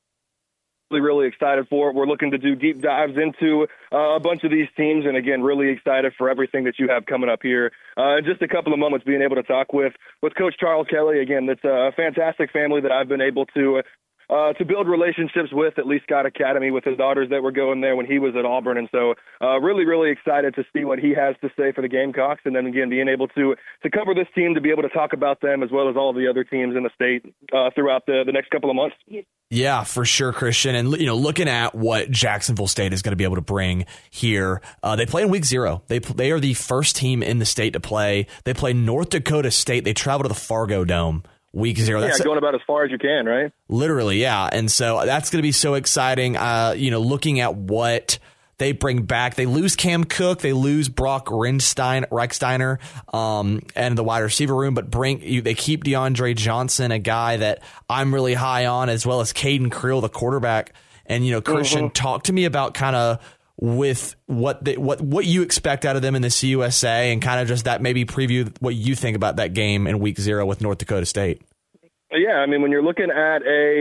really excited for it. We're looking to do deep dives into a bunch of these teams, and again, really excited for everything that you have coming up here. Just a couple of moments being able to talk with Coach Charles Kelly. Again, that's a fantastic family that I've been able to build relationships with at Lee Scott Academy with his daughters that were going there when he was at Auburn. And so really, really excited to see what he has to say for the Gamecocks. And then again, being able to cover this team, to be able to talk about them as well as all the other teams in the state throughout the next couple of months. Yeah, for sure, Christian. And, looking at what Jacksonville State is going to be able to bring here, they play in week 0. They are the first team in the state to play. They play North Dakota State. They travel to the Fargo Dome. Week 0. That's going about as far as you can, right? Literally, yeah. And so that's going to be so exciting. Looking at what they bring back. They lose Cam Cook. They lose Brock Reichsteiner and the wide receiver room, but they keep DeAndre Johnson, a guy that I'm really high on, as well as Caden Creel, the quarterback. And, Christian, talk to me about kind of with what you expect out of them in the CUSA, and kind of just that maybe preview what you think about that game in week 0 with North Dakota State. Yeah, I mean, when you're looking at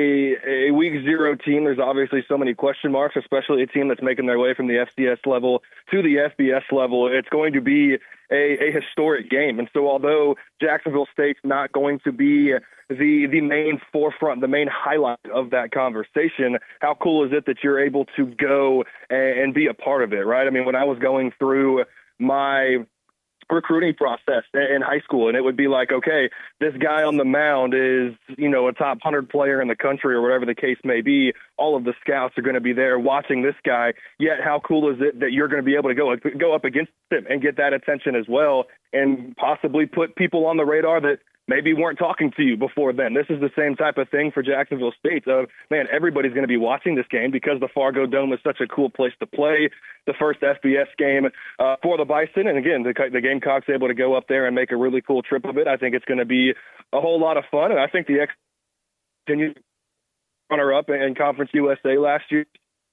a week 0 team, there's obviously so many question marks, especially a team that's making their way from the FCS level to the FBS level. It's going to be a historic game. And so although Jacksonville State's not going to be the main forefront, the main highlight of that conversation, how cool is it that you're able to go and be a part of it, right? I mean, when I was going through my recruiting process in high school, and it would be like, okay, this guy on the mound is, a top 100 player in the country or whatever the case may be. All of the scouts are going to be there watching this guy. Yet how cool is it that you're going to be able to go up against him and get that attention as well, and possibly put people on the radar that maybe weren't talking to you before then. This is the same type of thing for Jacksonville State. Man, everybody's going to be watching this game because the Fargo Dome is such a cool place to play. The first FBS game for the Bison. And again, the Gamecocks able to go up there and make a really cool trip of it. I think it's going to be a whole lot of fun. And I think the continued runner-up in Conference USA last year.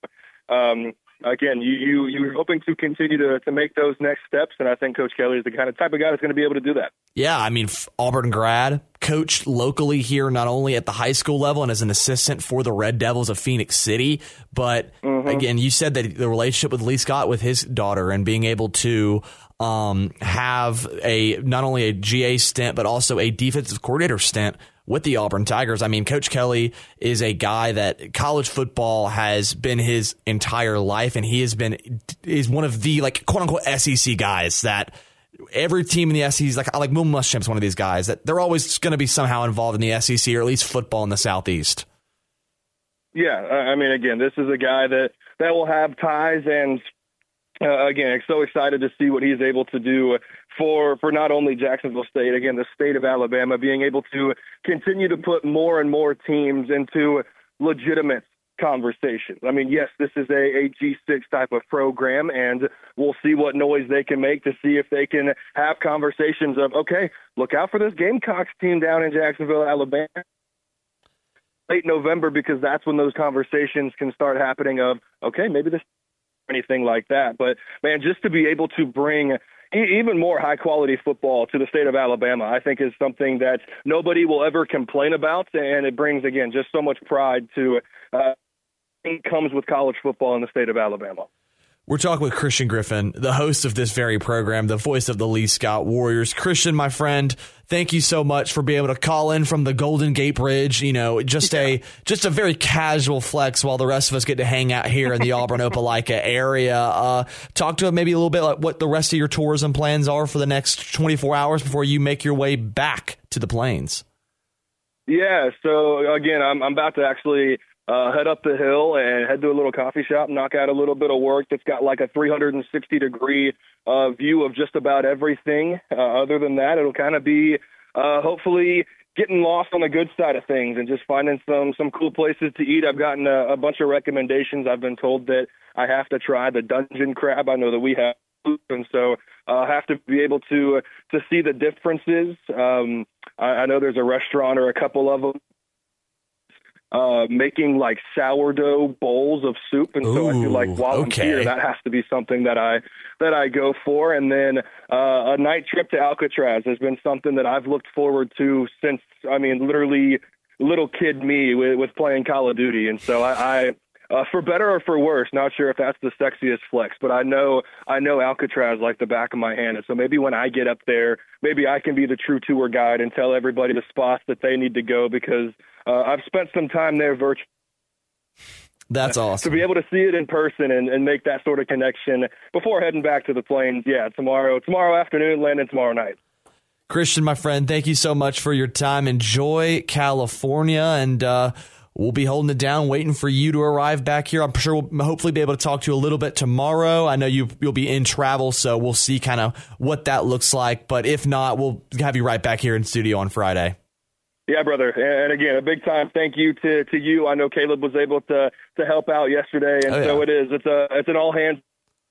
Again, you're hoping to continue to make those next steps, and I think Coach Kelly is the type of guy that's going to be able to do that. Yeah, I mean, Auburn grad, coached locally here, not only at the high school level and as an assistant for the Red Devils of Phoenix City, but again, you said that the relationship with Lee Scott with his daughter and being able to have not only a GA stint, but also a defensive coordinator stint with the Auburn Tigers. I mean, Coach Kelly is a guy that college football has been his entire life, and he is one of the quote unquote SEC guys that every team in the SEC is like Will Muschamp's one of these guys that they're always going to be somehow involved in the SEC, or at least football in the Southeast. Yeah, I mean, again, this is a guy that will have ties, and again, so excited to see what he's able to do for not only Jacksonville State, again, the state of Alabama, being able to continue to put more and more teams into legitimate conversations. I mean, yes, this is a G6 type of program, and we'll see what noise they can make to see if they can have conversations of, okay, look out for this Gamecocks team down in Jacksonville, Alabama, late November, because that's when those conversations can start happening of, okay, maybe this anything like that. But, man, just to be able to bring even more high-quality football to the state of Alabama, I think is something that nobody will ever complain about, and it brings, again, just so much pride to comes with college football in the state of Alabama. We're talking with Christian Griffin, the host of this very program, the voice of the Lee Scott Warriors. Christian, my friend, thank you so much for being able to call in from the Golden Gate Bridge. You know, just a very casual flex while the rest of us get to hang out here in the Auburn-Opelika area. Talk to maybe a little bit like what the rest of your tourism plans are for the next 24 hours before you make your way back to the Plains. Yeah, so again, I'm about to actually head up the hill and head to a little coffee shop, knock out a little bit of work that's got like a 360-degree view of just about everything. Other than that, it'll kind of be hopefully getting lost on the good side of things and just finding some cool places to eat. I've gotten a bunch of recommendations. I've been told that I have to try the dungeon crab. I know that we have, and so I have to be able to see the differences. I know there's a restaurant or a couple of them making like sourdough bowls of soup, and so I feel like while I'm here, that has to be something that I go for. And then a night trip to Alcatraz has been something that I've looked forward to since, I mean, literally little kid me with playing Call of Duty. And so I for better or for worse, not sure if that's the sexiest flex, but I know Alcatraz like the back of my hand. And so maybe when I get up there, maybe I can be the true tour guide and tell everybody the spots that they need to go, because I've spent some time there virtually. That's awesome. To be able to see it in person and make that sort of connection before heading back to the Plains. Yeah, tomorrow afternoon, landing tomorrow night. Christian, my friend, thank you so much for your time. Enjoy California, and we'll be holding it down, waiting for you to arrive back here. I'm sure we'll hopefully be able to talk to you a little bit tomorrow. I know you'll be in travel, so we'll see kind of what that looks like. But if not, we'll have you right back here in studio on Friday. Yeah, brother. And again, a big time thank you to you. I know Caleb was able to help out yesterday, and so it is. It's an all hands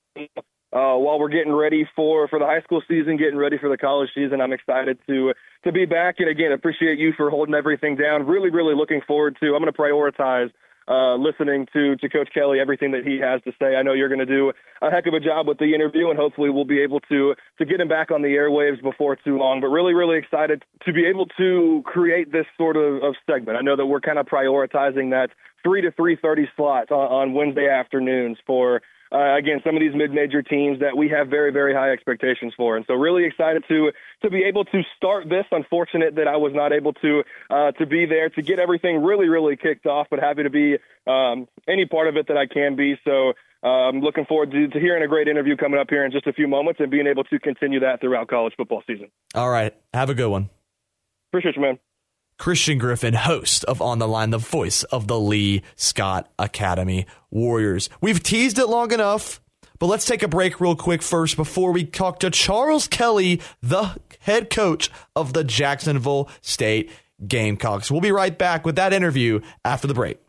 while we're getting ready for the high school season, getting ready for the college season. I'm excited to be back, and again, appreciate you for holding everything down. Really, really looking forward to. I'm going to prioritize listening to Coach Kelly, everything that he has to say. I know you're going to do a heck of a job with the interview, and hopefully we'll be able to get him back on the airwaves before too long. But really, really excited to be able to create this sort of segment. I know that we're kind of prioritizing that 3 to 3:30 slot on Wednesday afternoons for again, some of these mid-major teams that we have very, very high expectations for. And so really excited to be able to start this. Unfortunate that I was not able to be there to get everything really, really kicked off, but happy to be any part of it that I can be. So I'm looking forward to hearing a great interview coming up here in just a few moments and being able to continue that throughout college football season. All right. Have a good one. Appreciate you, man. Christian Griffin, host of On the Line, the voice of the Lee Scott Academy Warriors. We've teased it long enough, but let's take a break real quick first before we talk to Charles Kelly, the head coach of the Jacksonville State Gamecocks. We'll be right back with that interview after the break.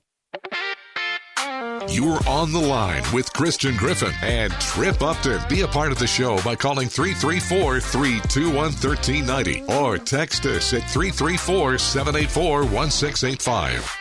You're on the line with Christian Griffin and Trip Upton. Be a part of the show by calling 334-321-1390 or text us at 334-784-1685.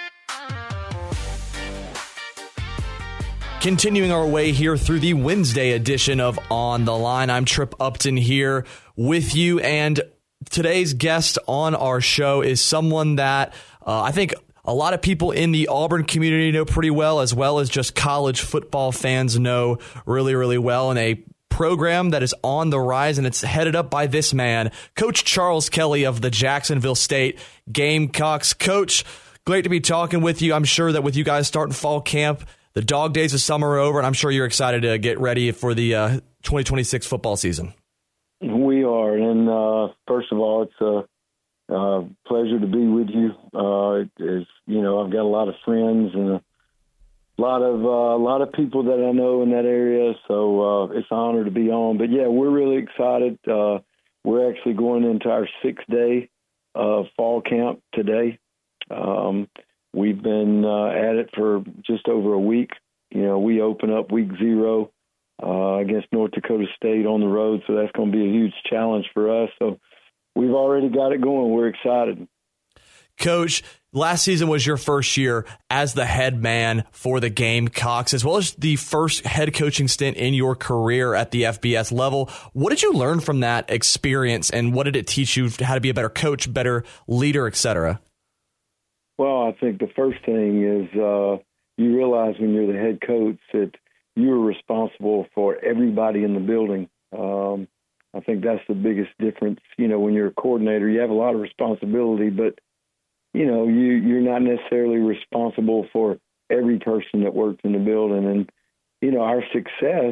Continuing our way here through the Wednesday edition of On the Line, I'm Trip Upton here with you, and today's guest on our show is someone that I think a lot of people in the Auburn community know pretty well as just college football fans know really, really well, and a program that is on the rise, and it's headed up by this man, Coach Charles Kelly of the Jacksonville State Gamecocks. Coach, great to be talking with you. I'm sure that with you guys starting fall camp, the dog days of summer are over, and I'm sure you're excited to get ready for the 2026 football season. We are, and first of all, it's a pleasure to be with you. As you know, I've got a lot of friends and a lot of people that I know in that area, so it's an honor to be on. But yeah, we're really excited. We're actually going into our 6th day of fall camp today. We've been at it for just over a week. We open up week 0 against North Dakota State on the road, so that's going to be a huge challenge for us. So we've already got it going. We're excited. Coach, last season was your first year as the head man for the Gamecocks, as well as the first head coaching stint in your career at the FBS level. What did you learn from that experience, and what did it teach you how to be a better coach, better leader, et cetera? Well, I think the first thing is you realize when you're the head coach that you're responsible for everybody in the building. I think that's the biggest difference. When you're a coordinator, you have a lot of responsibility, but you're not necessarily responsible for every person that works in the building. And, our success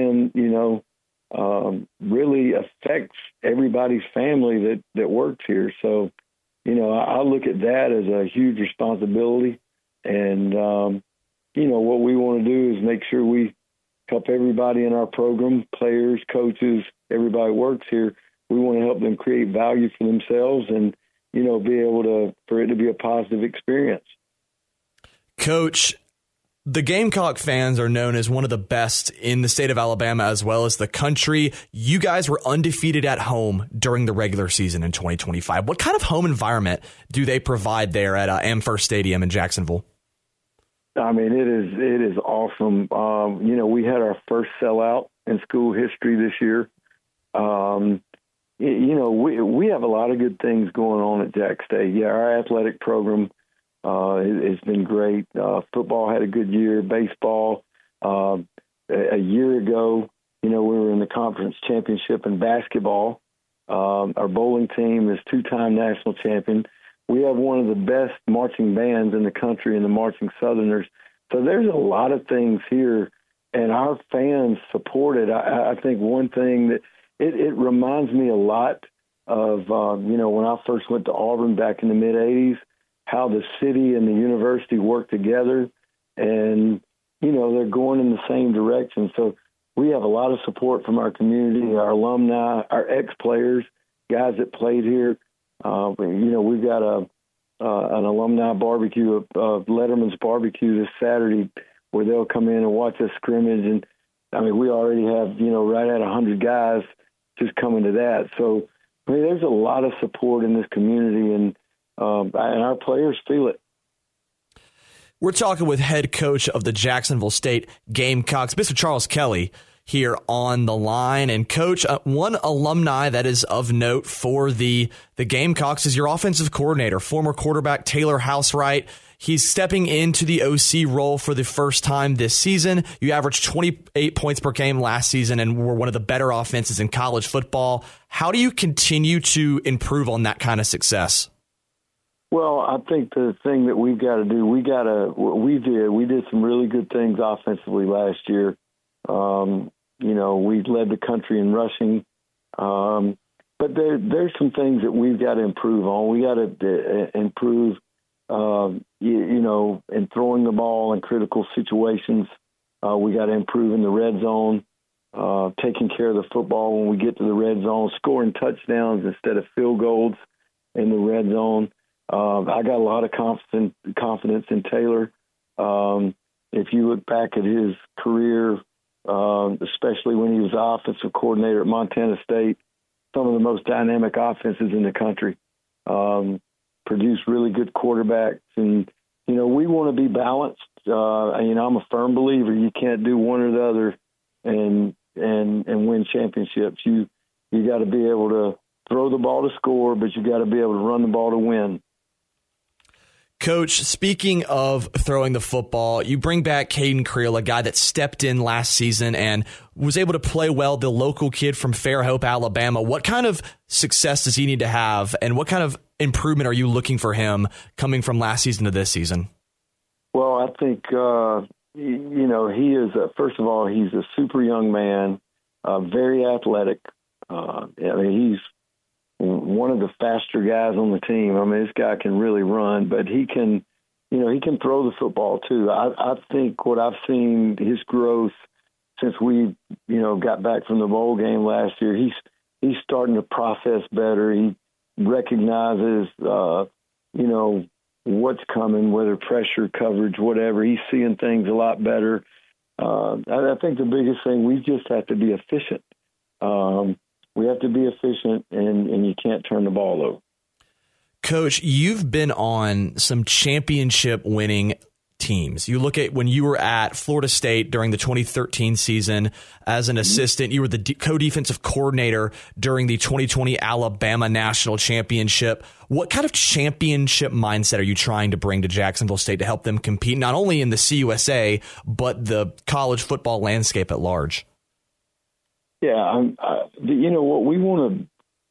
really affects everybody's family that works here. So, I look at that as a huge responsibility. And, what we want to do is make sure we help everybody in our program, players, coaches, everybody works here. We want to help them create value for themselves and, be able for it to be a positive experience. Coach, the Gamecock fans are known as one of the best in the state of Alabama as well as the country. You guys were undefeated at home during the regular season in 2025. What kind of home environment do they provide there at Amherst Stadium in Jacksonville? I mean, it is awesome. We had our first sellout in school history this year. We have a lot of good things going on at Jack State. Yeah, our athletic program has been great. Football had a good year. Baseball, a year ago, we were in the conference championship in basketball. Our bowling team is 2-time national champion. We have one of the best marching bands in the country in the Marching Southerners. So there's a lot of things here, and our fans support it. I think one thing that it reminds me a lot of, when I first went to Auburn back in the mid-'80s, how the city and the university work together, and, they're going in the same direction. So we have a lot of support from our community, our alumni, our ex-players, guys that played here. We've got an alumni barbecue of Letterman's Barbecue this Saturday where they'll come in and watch us scrimmage. And, we already have, right at 100 guys just coming to that. So, there's a lot of support in this community, and our players feel it. We're talking with head coach of the Jacksonville State Gamecocks, Mr. Charles Kelly, here on the line. And Coach, one alumni that is of note for the Gamecocks is your offensive coordinator, former quarterback Taylor Housewright. He's stepping into the OC role for the first time this season. You averaged 28 points per game last season and were one of the better offenses in college football. How do you continue to improve on that kind of success? Well, I think the thing that we've got to do, we did some really good things offensively last year. We led the country in rushing. But there's some things that we've got to improve on. We got to improve, in throwing the ball in critical situations. We got to improve in the red zone, taking care of the football when we get to the red zone, scoring touchdowns instead of field goals in the red zone. I got a lot of confidence in Taylor. If you look back at his career, especially when he was offensive coordinator at Montana State, some of the most dynamic offenses in the country, produced really good quarterbacks. And, we want to be balanced. I'm a firm believer you can't do one or the other and win championships. You got to be able to throw the ball to score, but you got to be able to run the ball to win. Coach, speaking of throwing the football, you bring back Caden Creel, a guy that stepped in last season and was able to play well, the local kid from Fairhope, Alabama. What kind of success does he need to have, and what kind of improvement are you looking for him coming from last season to this season? Well, I think, he is, first of all, he's a super young man, very athletic. He's one of the faster guys on the team. This guy can really run, but he can throw the football too. I think what I've seen, his growth since we, got back from the bowl game last year, he's starting to process better. He recognizes, what's coming, whether pressure, coverage, whatever. He's seeing things a lot better. I think the biggest thing, we just have to be efficient. We have to be efficient, and you can't turn the ball over. Coach, you've been on some championship-winning teams. You look at when you were at Florida State during the 2013 season as an assistant. You were the co-defensive coordinator during the 2020 Alabama National Championship. What kind of championship mindset are you trying to bring to Jacksonville State to help them compete not only in the CUSA, but the college football landscape at large? Yeah, what we want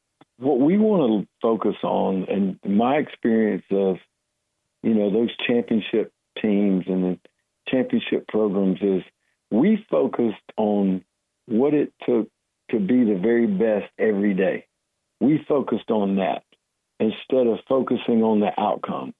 to focus on, and my experience of, those championship teams and the championship programs, is we focused on what it took to be the very best every day. We focused on that instead of focusing on the outcome.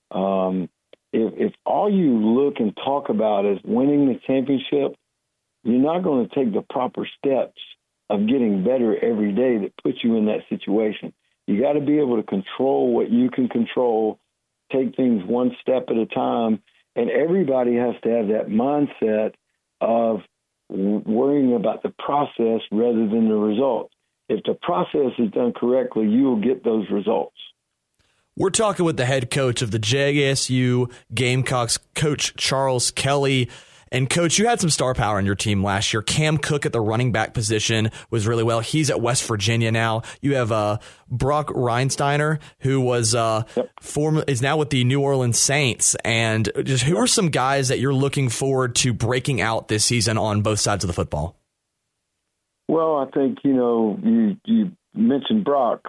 If all you look and talk about is winning the championship, you're not going to take the proper steps of getting better every day that puts you in that situation. You got to be able to control what you can control, take things one step at a time, and everybody has to have that mindset of worrying about the process rather than the results. If the process is done correctly, you will get those results. We're talking with the head coach of the JSU Gamecocks, Coach Charles Kelly. And, Coach, you had some star power in your team last year. Cam Cook at the running back position was really well. He's at West Virginia now. You have Brock Reinsteiner, who was is now with the New Orleans Saints. And just who are some guys that you're looking forward to breaking out this season on both sides of the football? Well, I think, you mentioned Brock.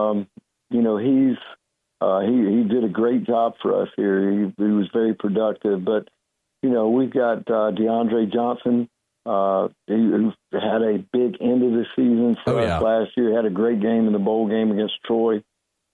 He did a great job for us here. He was very productive, but we've got DeAndre Johnson, who had a big end of the season for us last year. Had a great game in the bowl game against Troy.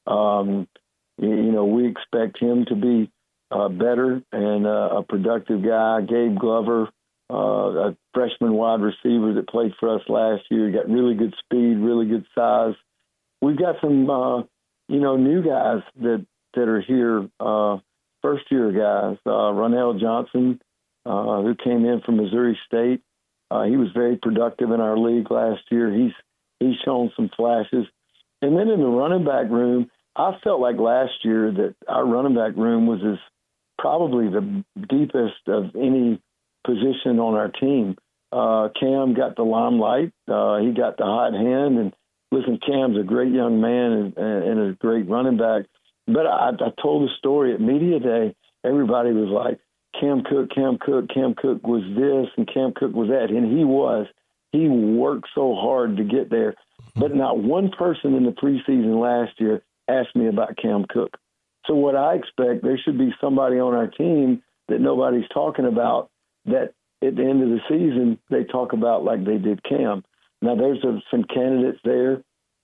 We expect him to be better and a productive guy. Gabe Glover, a freshman wide receiver that played for us last year. He got really good speed, really good size. We've got some, new guys that are here. First-year guys, Ronell Johnson, who came in from Missouri State. He was very productive in our league last year. He's shown some flashes. And then in the running back room, I felt like last year that our running back room was probably the deepest of any position on our team. Cam got the limelight. He got the hot hand. And listen, Cam's a great young man and a great running back. But I told the story at Media Day. Everybody was like, Cam Cook was this and Cam Cook was that. And he was. He worked so hard to get there. But not one person in the preseason last year asked me about Cam Cook. So what I expect, there should be somebody on our team that nobody's talking about that at the end of the season they talk about like they did Cam. Now, there's some candidates there.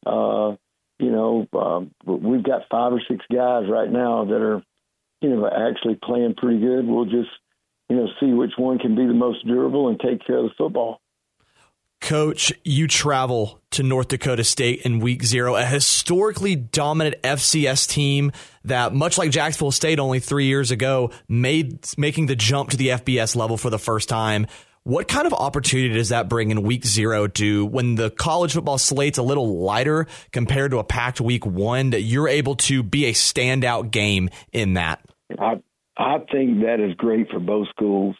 We've got 5 or 6 guys right now that are, actually playing pretty good. We'll just, see which one can be the most durable and take care of the football. Coach, you travel to North Dakota State in week 0, a historically dominant FCS team that, much like Jacksonville State only 3 years ago, making the jump to the FBS level for the first time. What kind of opportunity does that bring in week 0 to when the college football slate's a little lighter compared to a packed week 1, that you're able to be a standout game in that? I think that is great for both schools.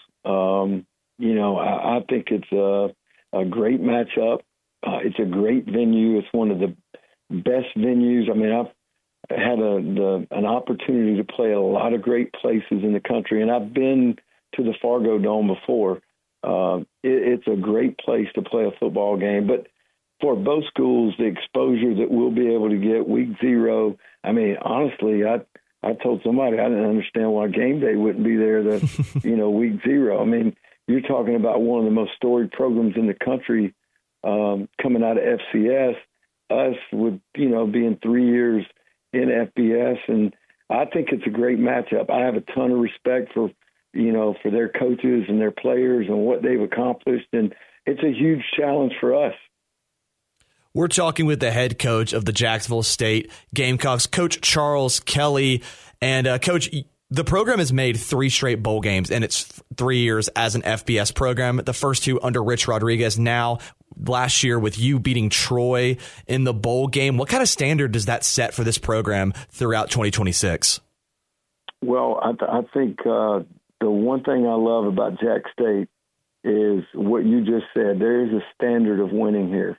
I think it's a great matchup. It's a great venue. It's one of the best venues. I mean, I've had an opportunity to play a lot of great places in the country, and I've been to the Fargo Dome before. It's a great place to play a football game. But for both schools, the exposure that we'll be able to get week 0, I mean, honestly, I told somebody I didn't understand why game day wouldn't be there week 0. I mean, you're talking about one of the most storied programs in the country coming out of FCS, us with, being 3 years in FBS. And I think it's a great matchup. I have a ton of respect for their coaches and their players and what they've accomplished. And it's a huge challenge for us. We're talking with the head coach of the Jacksonville State Gamecocks, Coach Charles Kelly. And Coach, the program has made 3 straight bowl games in its 3 years as an FBS program. The first 2 under Rich Rodriguez. Now, last year with you beating Troy in the bowl game. What kind of standard does that set for this program throughout 2026? Well, I think the one thing I love about Jack State is what you just said. There is a standard of winning here.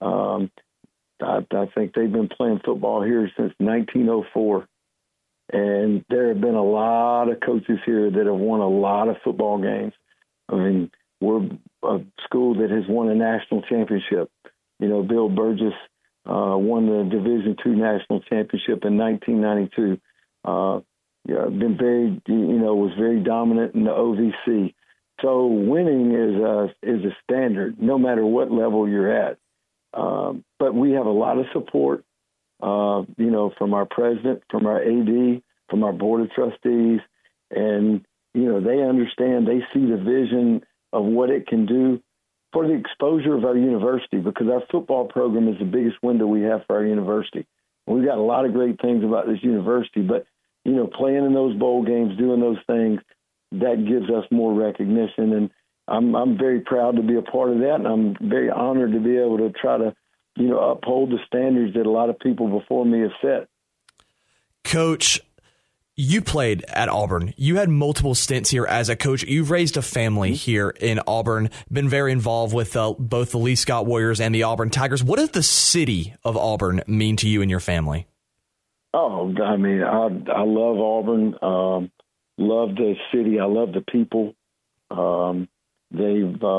I think they've been playing football here since 1904. And there have been a lot of coaches here that have won a lot of football games. I mean, we're a school that has won a national championship. You know, Bill Burgess won the Division II national championship in 1992. Been very, was very dominant in the OVC. So winning is a standard, no matter what level you're at. But we have a lot of support, from our president, from our AD, from our board of trustees, and they understand. They see the vision of what it can do for the exposure of our university, because our football program is the biggest window we have for our university. We've got a lot of great things about this university, but playing in those bowl games, doing those things, that gives us more recognition. And I'm very proud to be a part of that, and I'm very honored to be able to try to, uphold the standards that a lot of people before me have set. Coach, you played at Auburn. You had multiple stints here as a coach. You've raised a family here in Auburn, been very involved with both the Lee Scott Warriors and the Auburn Tigers. What does the city of Auburn mean to you and your family? Oh, I mean, I love Auburn, love the city. I love the people. They've,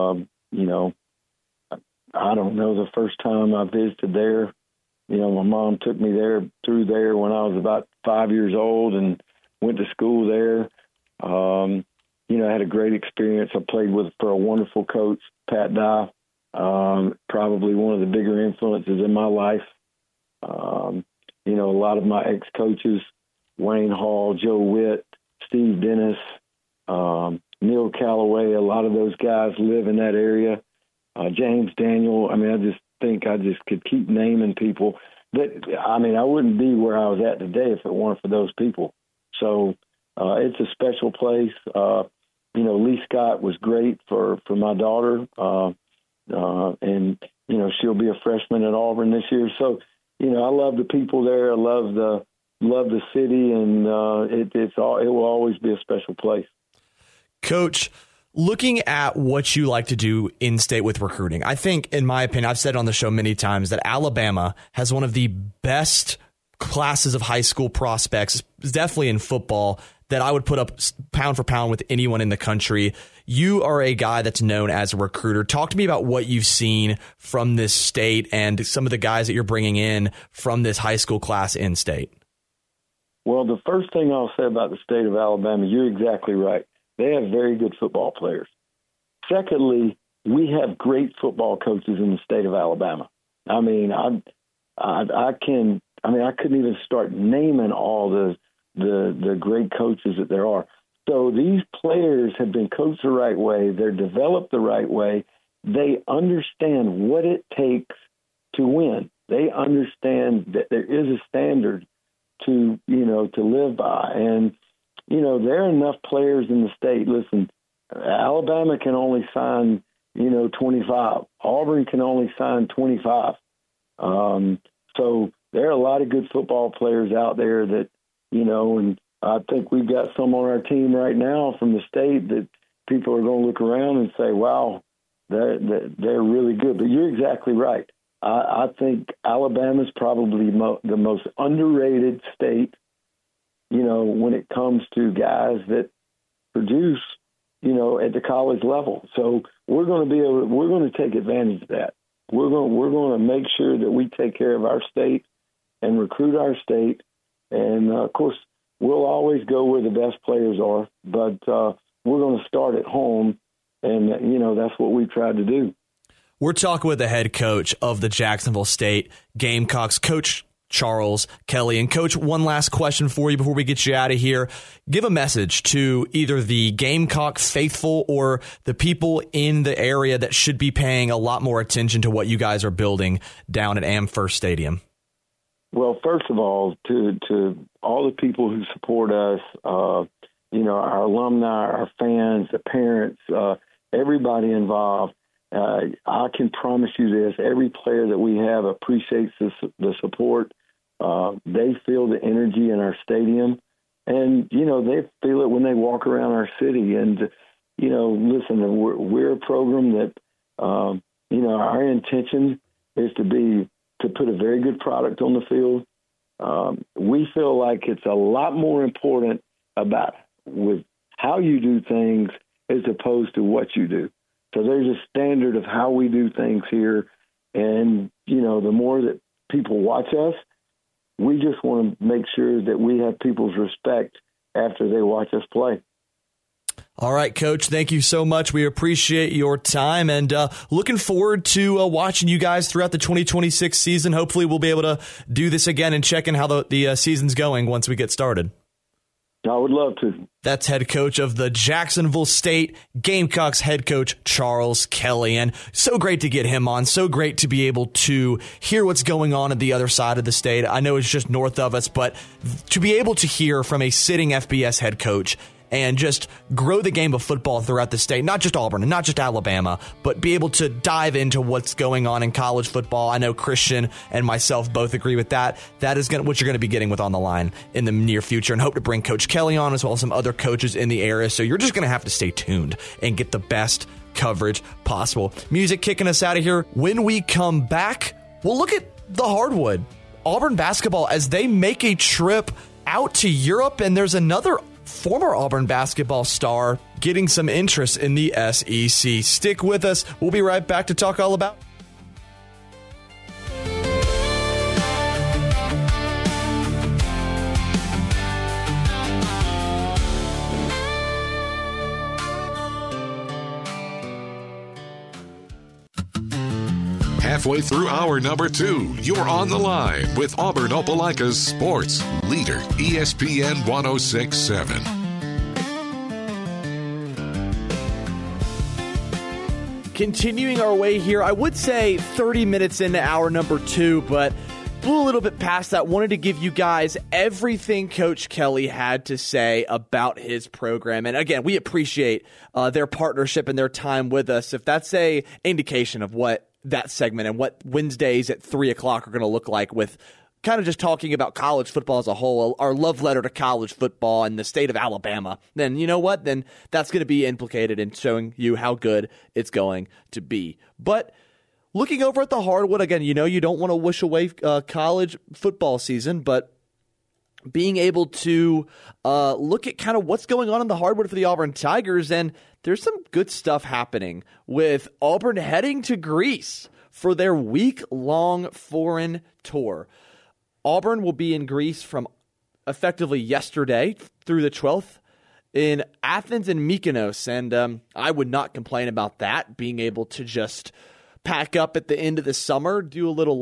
I don't know, the first time I visited there, my mom took me through there when I was about 5 years old and went to school there. I had a great experience. I played for a wonderful coach, Pat Dye, probably one of the bigger influences in my life. A lot of my ex-coaches, Wayne Hall, Joe Witt, Steve Dennis, Neil Callaway, a lot of those guys live in that area. James Daniel. I mean, I just think I just could keep naming people that, I wouldn't be where I was at today if it weren't for those people. So it's a special place. Lee Scott was great for my daughter. And she'll be a freshman at Auburn this year. So, I love the people there. I love the city, and it will always be a special place. Coach, looking at what you like to do in state with recruiting, I think, in my opinion, I've said on the show many times that Alabama has one of the best classes of high school prospects, definitely in football, that I would put up pound for pound with anyone in the country. You are a guy that's known as a recruiter. Talk to me about what you've seen from this state and some of the guys that you're bringing in from this high school class in state. Well, the first thing I'll say about the state of Alabama, you're exactly right. They have very good football players. Secondly, we have great football coaches in the state of Alabama. I mean, I couldn't even start naming all the great coaches that there are. So these players have been coached the right way. They're developed the right way. They understand what it takes to win. They understand that there is a standard to live by. And, there are enough players in the state. Listen, Alabama can only sign, 25. Auburn can only sign 25. So there are a lot of good football players out there that, and I think we've got some on our team right now from the state that people are going to look around and say, wow, they're really good. But you're exactly right. I think Alabama's probably the most underrated state, when it comes to guys that produce, at the college level. So we're going to take advantage of that. We're going to make sure that we take care of our state and recruit our state. And of course, we'll always go where the best players are, but we're going to start at home. And, that's what we tried to do. We're talking with the head coach of the Jacksonville State Gamecocks, Coach Charles Kelly. And Coach, one last question for you before we get you out of here. Give a message to either the Gamecock faithful or the people in the area that should be paying a lot more attention to what you guys are building down at Amherst Stadium. Well, first of all, to all the people who support us, our alumni, our fans, the parents, everybody involved, I can promise you this, every player that we have appreciates the support. They feel the energy in our stadium, and, they feel it when they walk around our city. And, listen, we're a program that, our intention is to put a very good product on the field. We feel like it's a lot more important about with how you do things as opposed to what you do. So there's a standard of how we do things here. And, the more that people watch us, we just want to make sure that we have people's respect after they watch us play. All right, Coach, thank you so much. We appreciate your time, and looking forward to watching you guys throughout the 2026 season. Hopefully we'll be able to do this again and check in how the season's going once we get started. I would love to. That's head coach of the Jacksonville State Gamecocks, head coach Charles Kelly. And so great to get him on. So great to be able to hear what's going on at the other side of the state. I know it's just north of us, but to be able to hear from a sitting FBS head coach and just grow the game of football throughout the state, not just Auburn and not just Alabama, but be able to dive into what's going on in college football. I know Christian and myself both agree with that. That is what you're going to be getting with On the Line in the near future, and hope to bring Coach Kelly on as well as some other coaches in the area. So you're just going to have to stay tuned and get the best coverage possible. Music kicking us out of here. When we come back, we'll look at the hardwood. Auburn basketball as they make a trip out to Europe, and there's another former Auburn basketball star getting some interest in the SEC. Stick with us. We'll be right back to talk all about Halfway through hour number 2, you're on the line with Auburn Opelika's sports leader, ESPN 106.7. Continuing our way here, I would say 30 minutes into hour number 2, but blew a little bit past that. Wanted to give you guys everything Coach Kelly had to say about his program. And again, we appreciate their partnership and their time with us. If that's a indication of what that segment and what Wednesdays at 3 o'clock are going to look like, with kind of just talking about college football as a whole, our love letter to college football in the state of Alabama, then you know what? Then that's going to be implicated in showing you how good it's going to be. But looking over at the hardwood, again, you don't want to wish away college football season, but being able to look at kind of what's going on in the hardwood for the Auburn Tigers, and there's some good stuff happening with Auburn heading to Greece for their week-long foreign tour. Auburn will be in Greece from effectively yesterday through the 12th in Athens and Mykonos, and I would not complain about that, being able to just pack up at the end of the summer, do a little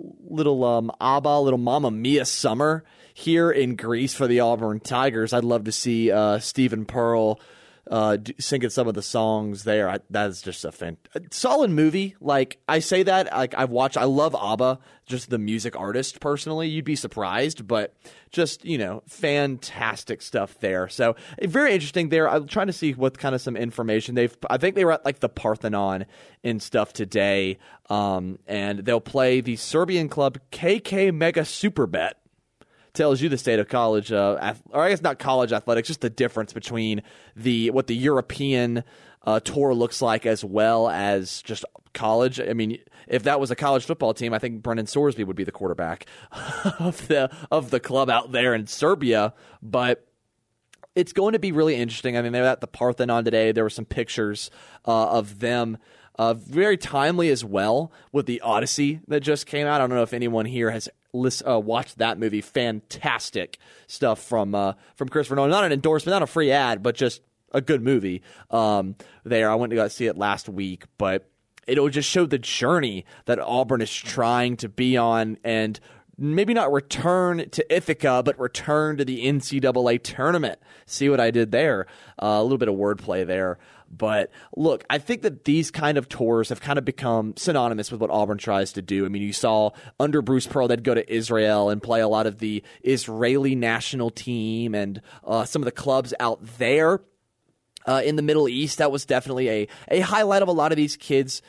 Mamma Mia summer here in Greece for the Auburn Tigers. I'd love to see Stephen Pearl singing some of the songs there. That is just a solid movie. Like, I say that, like, I love ABBA, just the music artist personally. You'd be surprised, but just, fantastic stuff there. So very interesting there. I'm trying to see what kind of some information I think they were at like the Parthenon and stuff today. And they'll play the Serbian club KK Mega Superbet. Tells you the state of college, or I guess not college athletics, just the difference between what the European tour looks like as well as just college. I mean, if that was a college football team, I think Brendan Sorsby would be the quarterback of the club out there in Serbia. But it's going to be really interesting. I mean, they're at the Parthenon today. There were some pictures of them. Very timely as well with the Odyssey that just came out. I don't know if anyone here has watched that movie. Fantastic stuff from Christopher Nolan. Not an endorsement, not a free ad, but just a good movie there. I went to go see it last week, but it'll just show the journey that Auburn is trying to be on, and maybe not return to Ithaca, but return to the NCAA tournament. See what I did there? A little bit of wordplay there. But look, I think that these kind of tours have kind of become synonymous with what Auburn tries to do. I mean, you saw under Bruce Pearl, they'd go to Israel and play a lot of the Israeli national team and some of the clubs out there in the Middle East. That was definitely a highlight of a lot of these kids'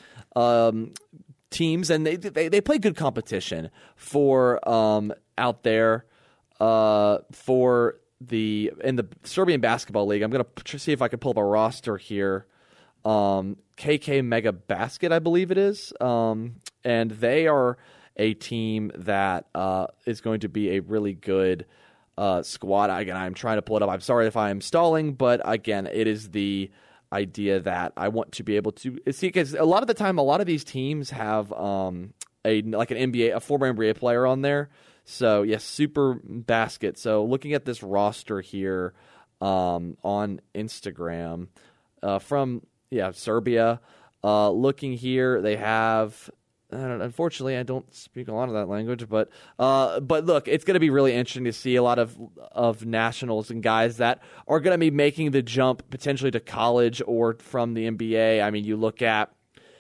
teams, and they play good competition for out there for in the Serbian Basketball League. I'm going to see if I can pull up a roster here. KK Mega Basket, I believe it is. And they are a team that is going to be a really good squad. Again, I'm trying to pull it up. I'm sorry if I am stalling, but again, it is the idea that I want to be able to see, because a lot of the time, a lot of these teams have an NBA, a former NBA player on there. So, yes, Super Basket. So, looking at this roster here on Instagram from Serbia, looking here, they have. Unfortunately, I don't speak a lot of that language, but look, it's going to be really interesting to see a lot of nationals and guys that are going to be making the jump potentially to college or from the NBA. I mean, you look at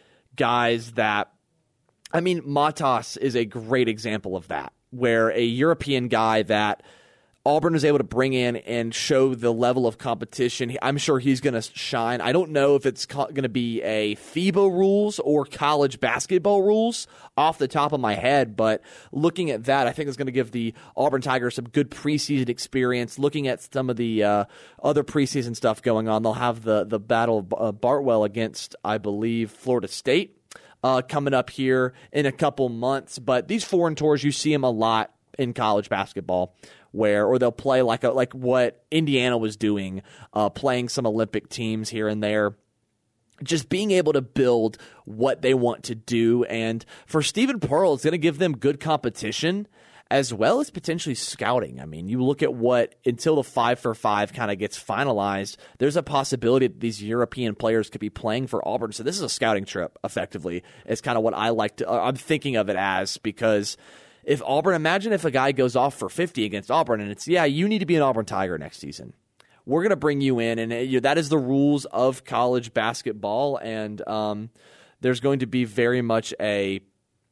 guys that, I mean, Matas is a great example of that, where a European guy that Auburn was able to bring in and show the level of competition. I'm sure he's going to shine. I don't know if it's going to be a FIBA rules or college basketball rules off the top of my head, but looking at that, I think it's going to give the Auburn Tigers some good preseason experience. Looking at some of the other preseason stuff going on, they'll have the Battle of Bartwell against, I believe, Florida State coming up here in a couple months. But these foreign tours, you see them a lot in college basketball, or they'll play like what Indiana was doing, playing some Olympic teams here and there, just being able to build what they want to do. And for Stephen Pearl, it's going to give them good competition as well as potentially scouting. I mean, you look at until the 5-for-5 kind of gets finalized, there's a possibility that these European players could be playing for Auburn. So this is a scouting trip, effectively. It's kind of what I'm thinking of it as, because if Auburn, imagine if a guy goes off for 50 against Auburn and it's, you need to be an Auburn Tiger next season. We're going to bring you in, and that is the rules of college basketball, and there's going to be very much a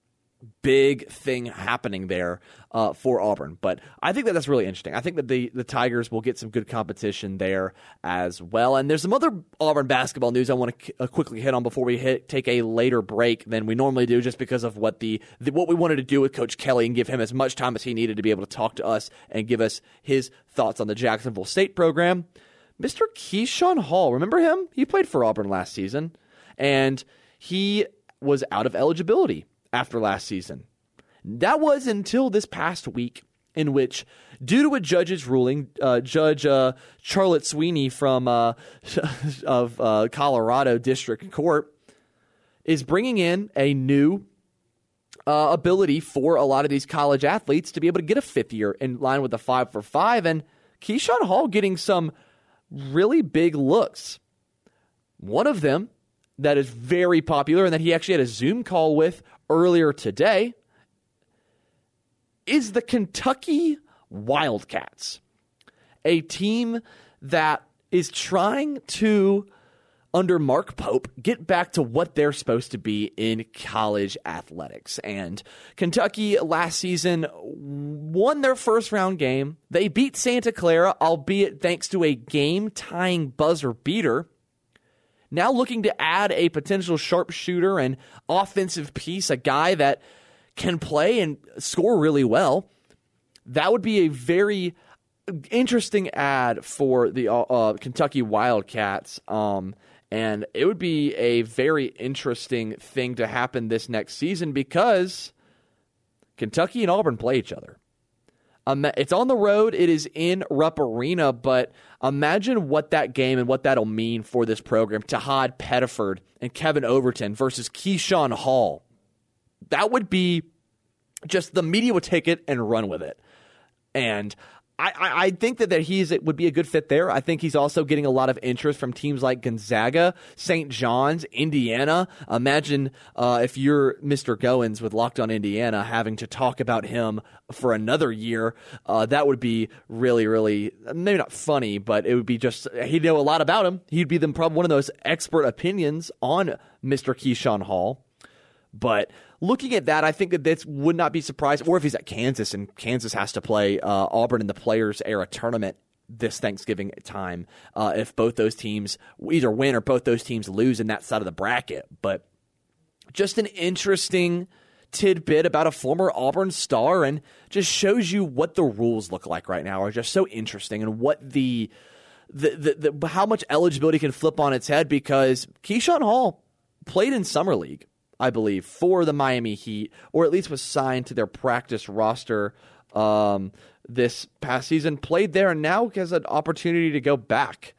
big thing happening there for Auburn. But I think that's really interesting. I think that the Tigers will get some good competition there as well. And there's some other Auburn basketball news I want to quickly hit on before we take a later break than we normally do, just because of what what we wanted to do with Coach Kelly and give him as much time as he needed to be able to talk to us and give us his thoughts on the Jacksonville State program. Mr. Keyshawn Hall, remember him? He played for Auburn last season, and he was out of eligibility after last season. That was until this past week, in which, due to a judge's ruling, Judge Charlotte Sweeney from of Colorado District Court is bringing in a new ability for a lot of these college athletes to be able to get a fifth year in line with the 5-for-5, and Keyshawn Hall getting some really big looks. One of them that is very popular and that he actually had a Zoom call with earlier today is the Kentucky Wildcats, a team that is trying to, under Mark Pope, get back to what they're supposed to be in college athletics. And Kentucky last season won their first round game. They beat Santa Clara, albeit thanks to a game-tying buzzer beater. Now looking to add a potential sharpshooter and offensive piece, a guy that can play and score really well. That would be a very interesting add for the Kentucky Wildcats, and it would be a very interesting thing to happen this next season, because Kentucky and Auburn play each other. It's on the road. It is in Rupp Arena, but imagine what that game and what that'll mean for this program. Tahad Pettiford and Kevin Overton versus Keyshawn Hall. That would be just, the media would take it and run with it. And I think that would be a good fit there. I think he's also getting a lot of interest from teams like Gonzaga, St. John's, Indiana. Imagine if you're Mr. Goins with Locked On Indiana having to talk about him for another year. That would be really, really, maybe not funny, but it would be just, he'd know a lot about him. He'd be probably one of those expert opinions on Mr. Keyshawn Hall. But looking at that, I think that this would not be surprised, or if he's at Kansas and Kansas has to play Auburn in the Players Era tournament this Thanksgiving time, if both those teams either win or both those teams lose in that side of the bracket. But just an interesting tidbit about a former Auburn star, and just shows you what the rules look like right now are just so interesting, and what the how much eligibility can flip on its head, because Keyshawn Hall played in Summer League, I believe, for the Miami Heat, or at least was signed to their practice roster this past season, played there, and now has an opportunity to go back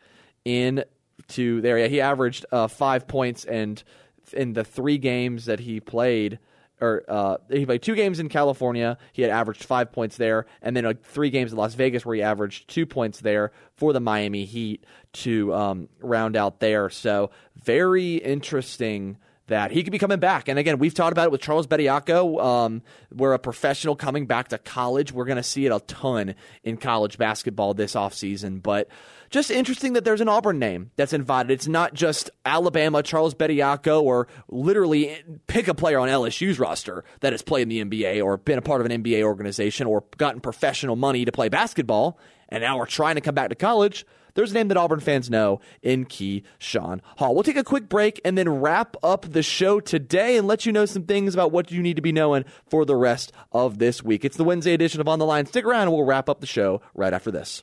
into there. Yeah, he averaged 5 points, and in the 3 games that he played, he played 2 games in California, he had averaged 5 points there, and then 3 games in Las Vegas where he averaged 2 points there for the Miami Heat to round out there. So very interesting that he could be coming back. And again, we've talked about it with Charles Bediako. We're a professional coming back to college. We're going to see it a ton in college basketball this offseason. But just interesting that there's an Auburn name that's invited. It's not just Alabama, Charles Bediako, or literally pick a player on LSU's roster that has played in the NBA or been a part of an NBA organization or gotten professional money to play basketball, and now we're trying to come back to college. There's a name that Auburn fans know in Keyshawn Hall. We'll take a quick break and then wrap up the show today and let you know some things about what you need to be knowing for the rest of this week. It's the Wednesday edition of On the Line. Stick around and we'll wrap up the show right after this.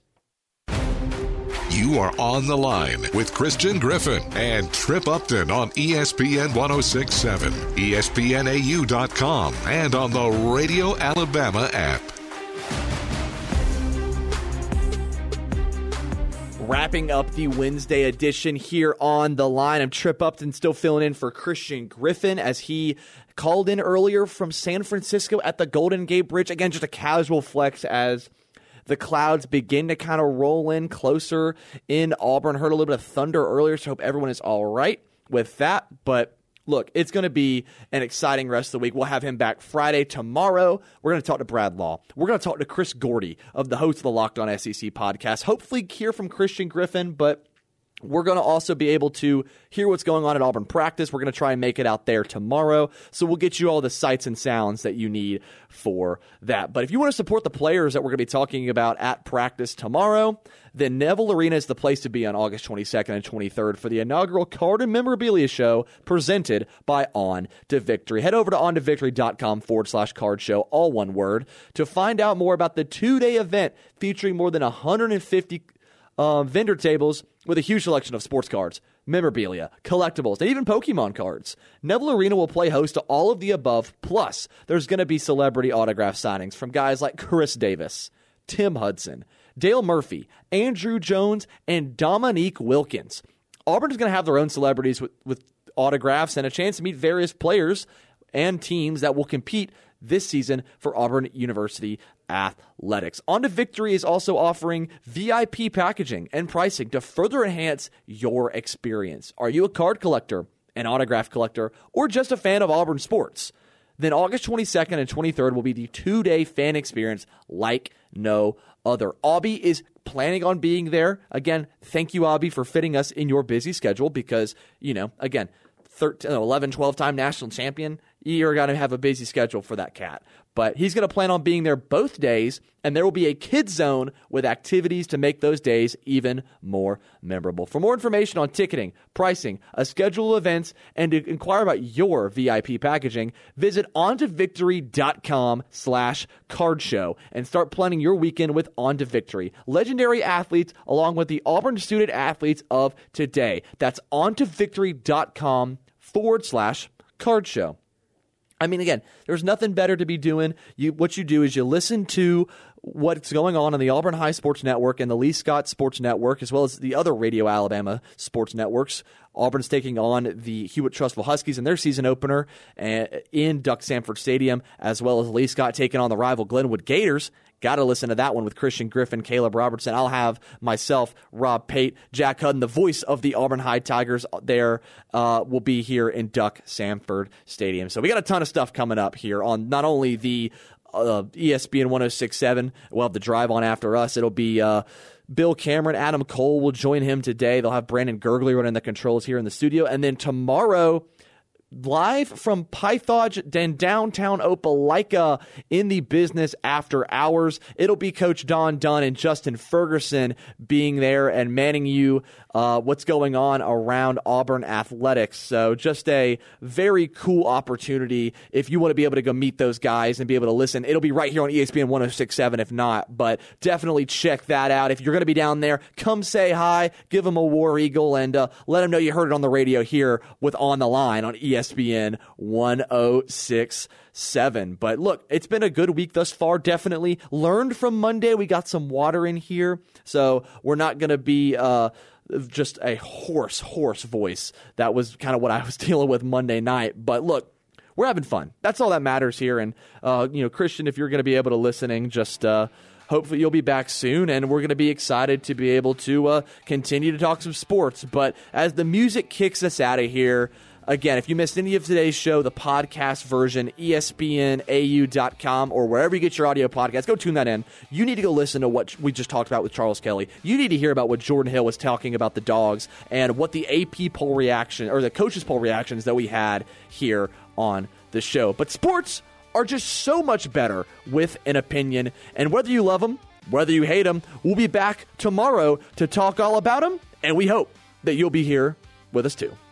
You are On the Line with Christian Griffin and Trip Upton on ESPN 106.7, ESPNAU.com, and on the Radio Alabama app. Wrapping up the Wednesday edition here on the Line. I'm Trip Upton, still filling in for Christian Griffin as he called in earlier from San Francisco at the Golden Gate Bridge. Again, just a casual flex as the clouds begin to kind of roll in closer in Auburn. Heard a little bit of thunder earlier, so hope everyone is all right with that. But look, it's going to be an exciting rest of the week. We'll have him back Friday. Tomorrow, we're going to talk to Brad Law. We're going to talk to Chris Gordy of the host of the Locked On SEC podcast. Hopefully hear from Christian Griffin, but we're going to also be able to hear what's going on at Auburn practice. We're going to try and make it out there tomorrow. So we'll get you all the sights and sounds that you need for that. But if you want to support the players that we're going to be talking about at practice tomorrow, then Neville Arena is the place to be on August 22nd and 23rd for the inaugural Card and Memorabilia Show presented by On to Victory. Head over to ontovictory.com/card show, all one word, to find out more about the 2-day event featuring more than 150 vendor tables with a huge selection of sports cards, memorabilia, collectibles, and even Pokemon cards. Neville Arena will play host to all of the above, plus there's going to be celebrity autograph signings from guys like Chris Davis, Tim Hudson, Dale Murphy, Andrew Jones, and Dominique Wilkins. Auburn is going to have their own celebrities with autographs and a chance to meet various players and teams that will compete this season for Auburn University athletics. On to Victory is also offering VIP packaging and pricing to further enhance your experience. Are you a card collector, an autograph collector, or just a fan of Auburn sports? Then August 22nd and 23rd will be the 2-day fan experience like no other. Aubie is planning on being there. Again, thank you, Aubie, for fitting us in your busy schedule because, again, 11, 12-time national champion, you're going to have a busy schedule for that cat. But he's going to plan on being there both days, and there will be a kids zone with activities to make those days even more memorable. For more information on ticketing, pricing, a schedule of events, and to inquire about your VIP packaging, visit ontovictory.com/cardshow and start planning your weekend with On to Victory. Legendary athletes along with the Auburn student athletes of today. That's ontovictory.com/cardshow. I mean, again, there's nothing better to be doing. What you do is you listen to what's going on the Auburn High Sports Network and the Lee Scott Sports Network, as well as the other Radio Alabama sports networks. Auburn's taking on the Hewitt-Trussville Huskies in their season opener in Duck Sanford Stadium, as well as Lee Scott taking on the rival Glenwood Gators Got to listen to that one with Christian Griffin, Caleb Robertson. I'll have myself, Rob Pate, Jack Hudden, the voice of the Auburn High Tigers there, will be here in Duck Samford Stadium. So we got a ton of stuff coming up here on not only the ESPN 106.7. We'll have the drive on after us. It'll be Bill Cameron, Adam Cole will join him today. They'll have Brandon Gergley running the controls here in the studio. And then tomorrow, live from Pythage and downtown Opelika in the business after hours, it'll be Coach Don Dunn and Justin Ferguson being there and manning you what's going on around Auburn athletics. So just a very cool opportunity if you want to be able to go meet those guys and be able to listen. It'll be right here on ESPN 106.7 if not, but definitely check that out. If you're going to be down there, come say hi, give them a War Eagle, and let them know you heard it on the radio here with On the Line on ESPN 106.7. But look, it's been a good week thus far. Definitely learned from Monday. We got some water in here, so we're not going to be just a hoarse voice. That was kind of what I was dealing with Monday night. But look, we're having fun. That's all that matters here. And Christian, if you're going to be able to listening, just hopefully you'll be back soon, and we're going to be excited to be able to continue to talk some sports. But as the music kicks us out of here, again, if you missed any of today's show, the podcast version, ESPNAU.com, or wherever you get your audio podcast, go tune that in. You need to go listen to what we just talked about with Charles Kelly. You need to hear about what Jordan Hill was talking about the Dogs and what the AP poll reaction, or the coaches poll reactions that we had here on the show. But sports are just so much better with an opinion, and whether you love them, whether you hate them, we'll be back tomorrow to talk all about them, and we hope that you'll be here with us too.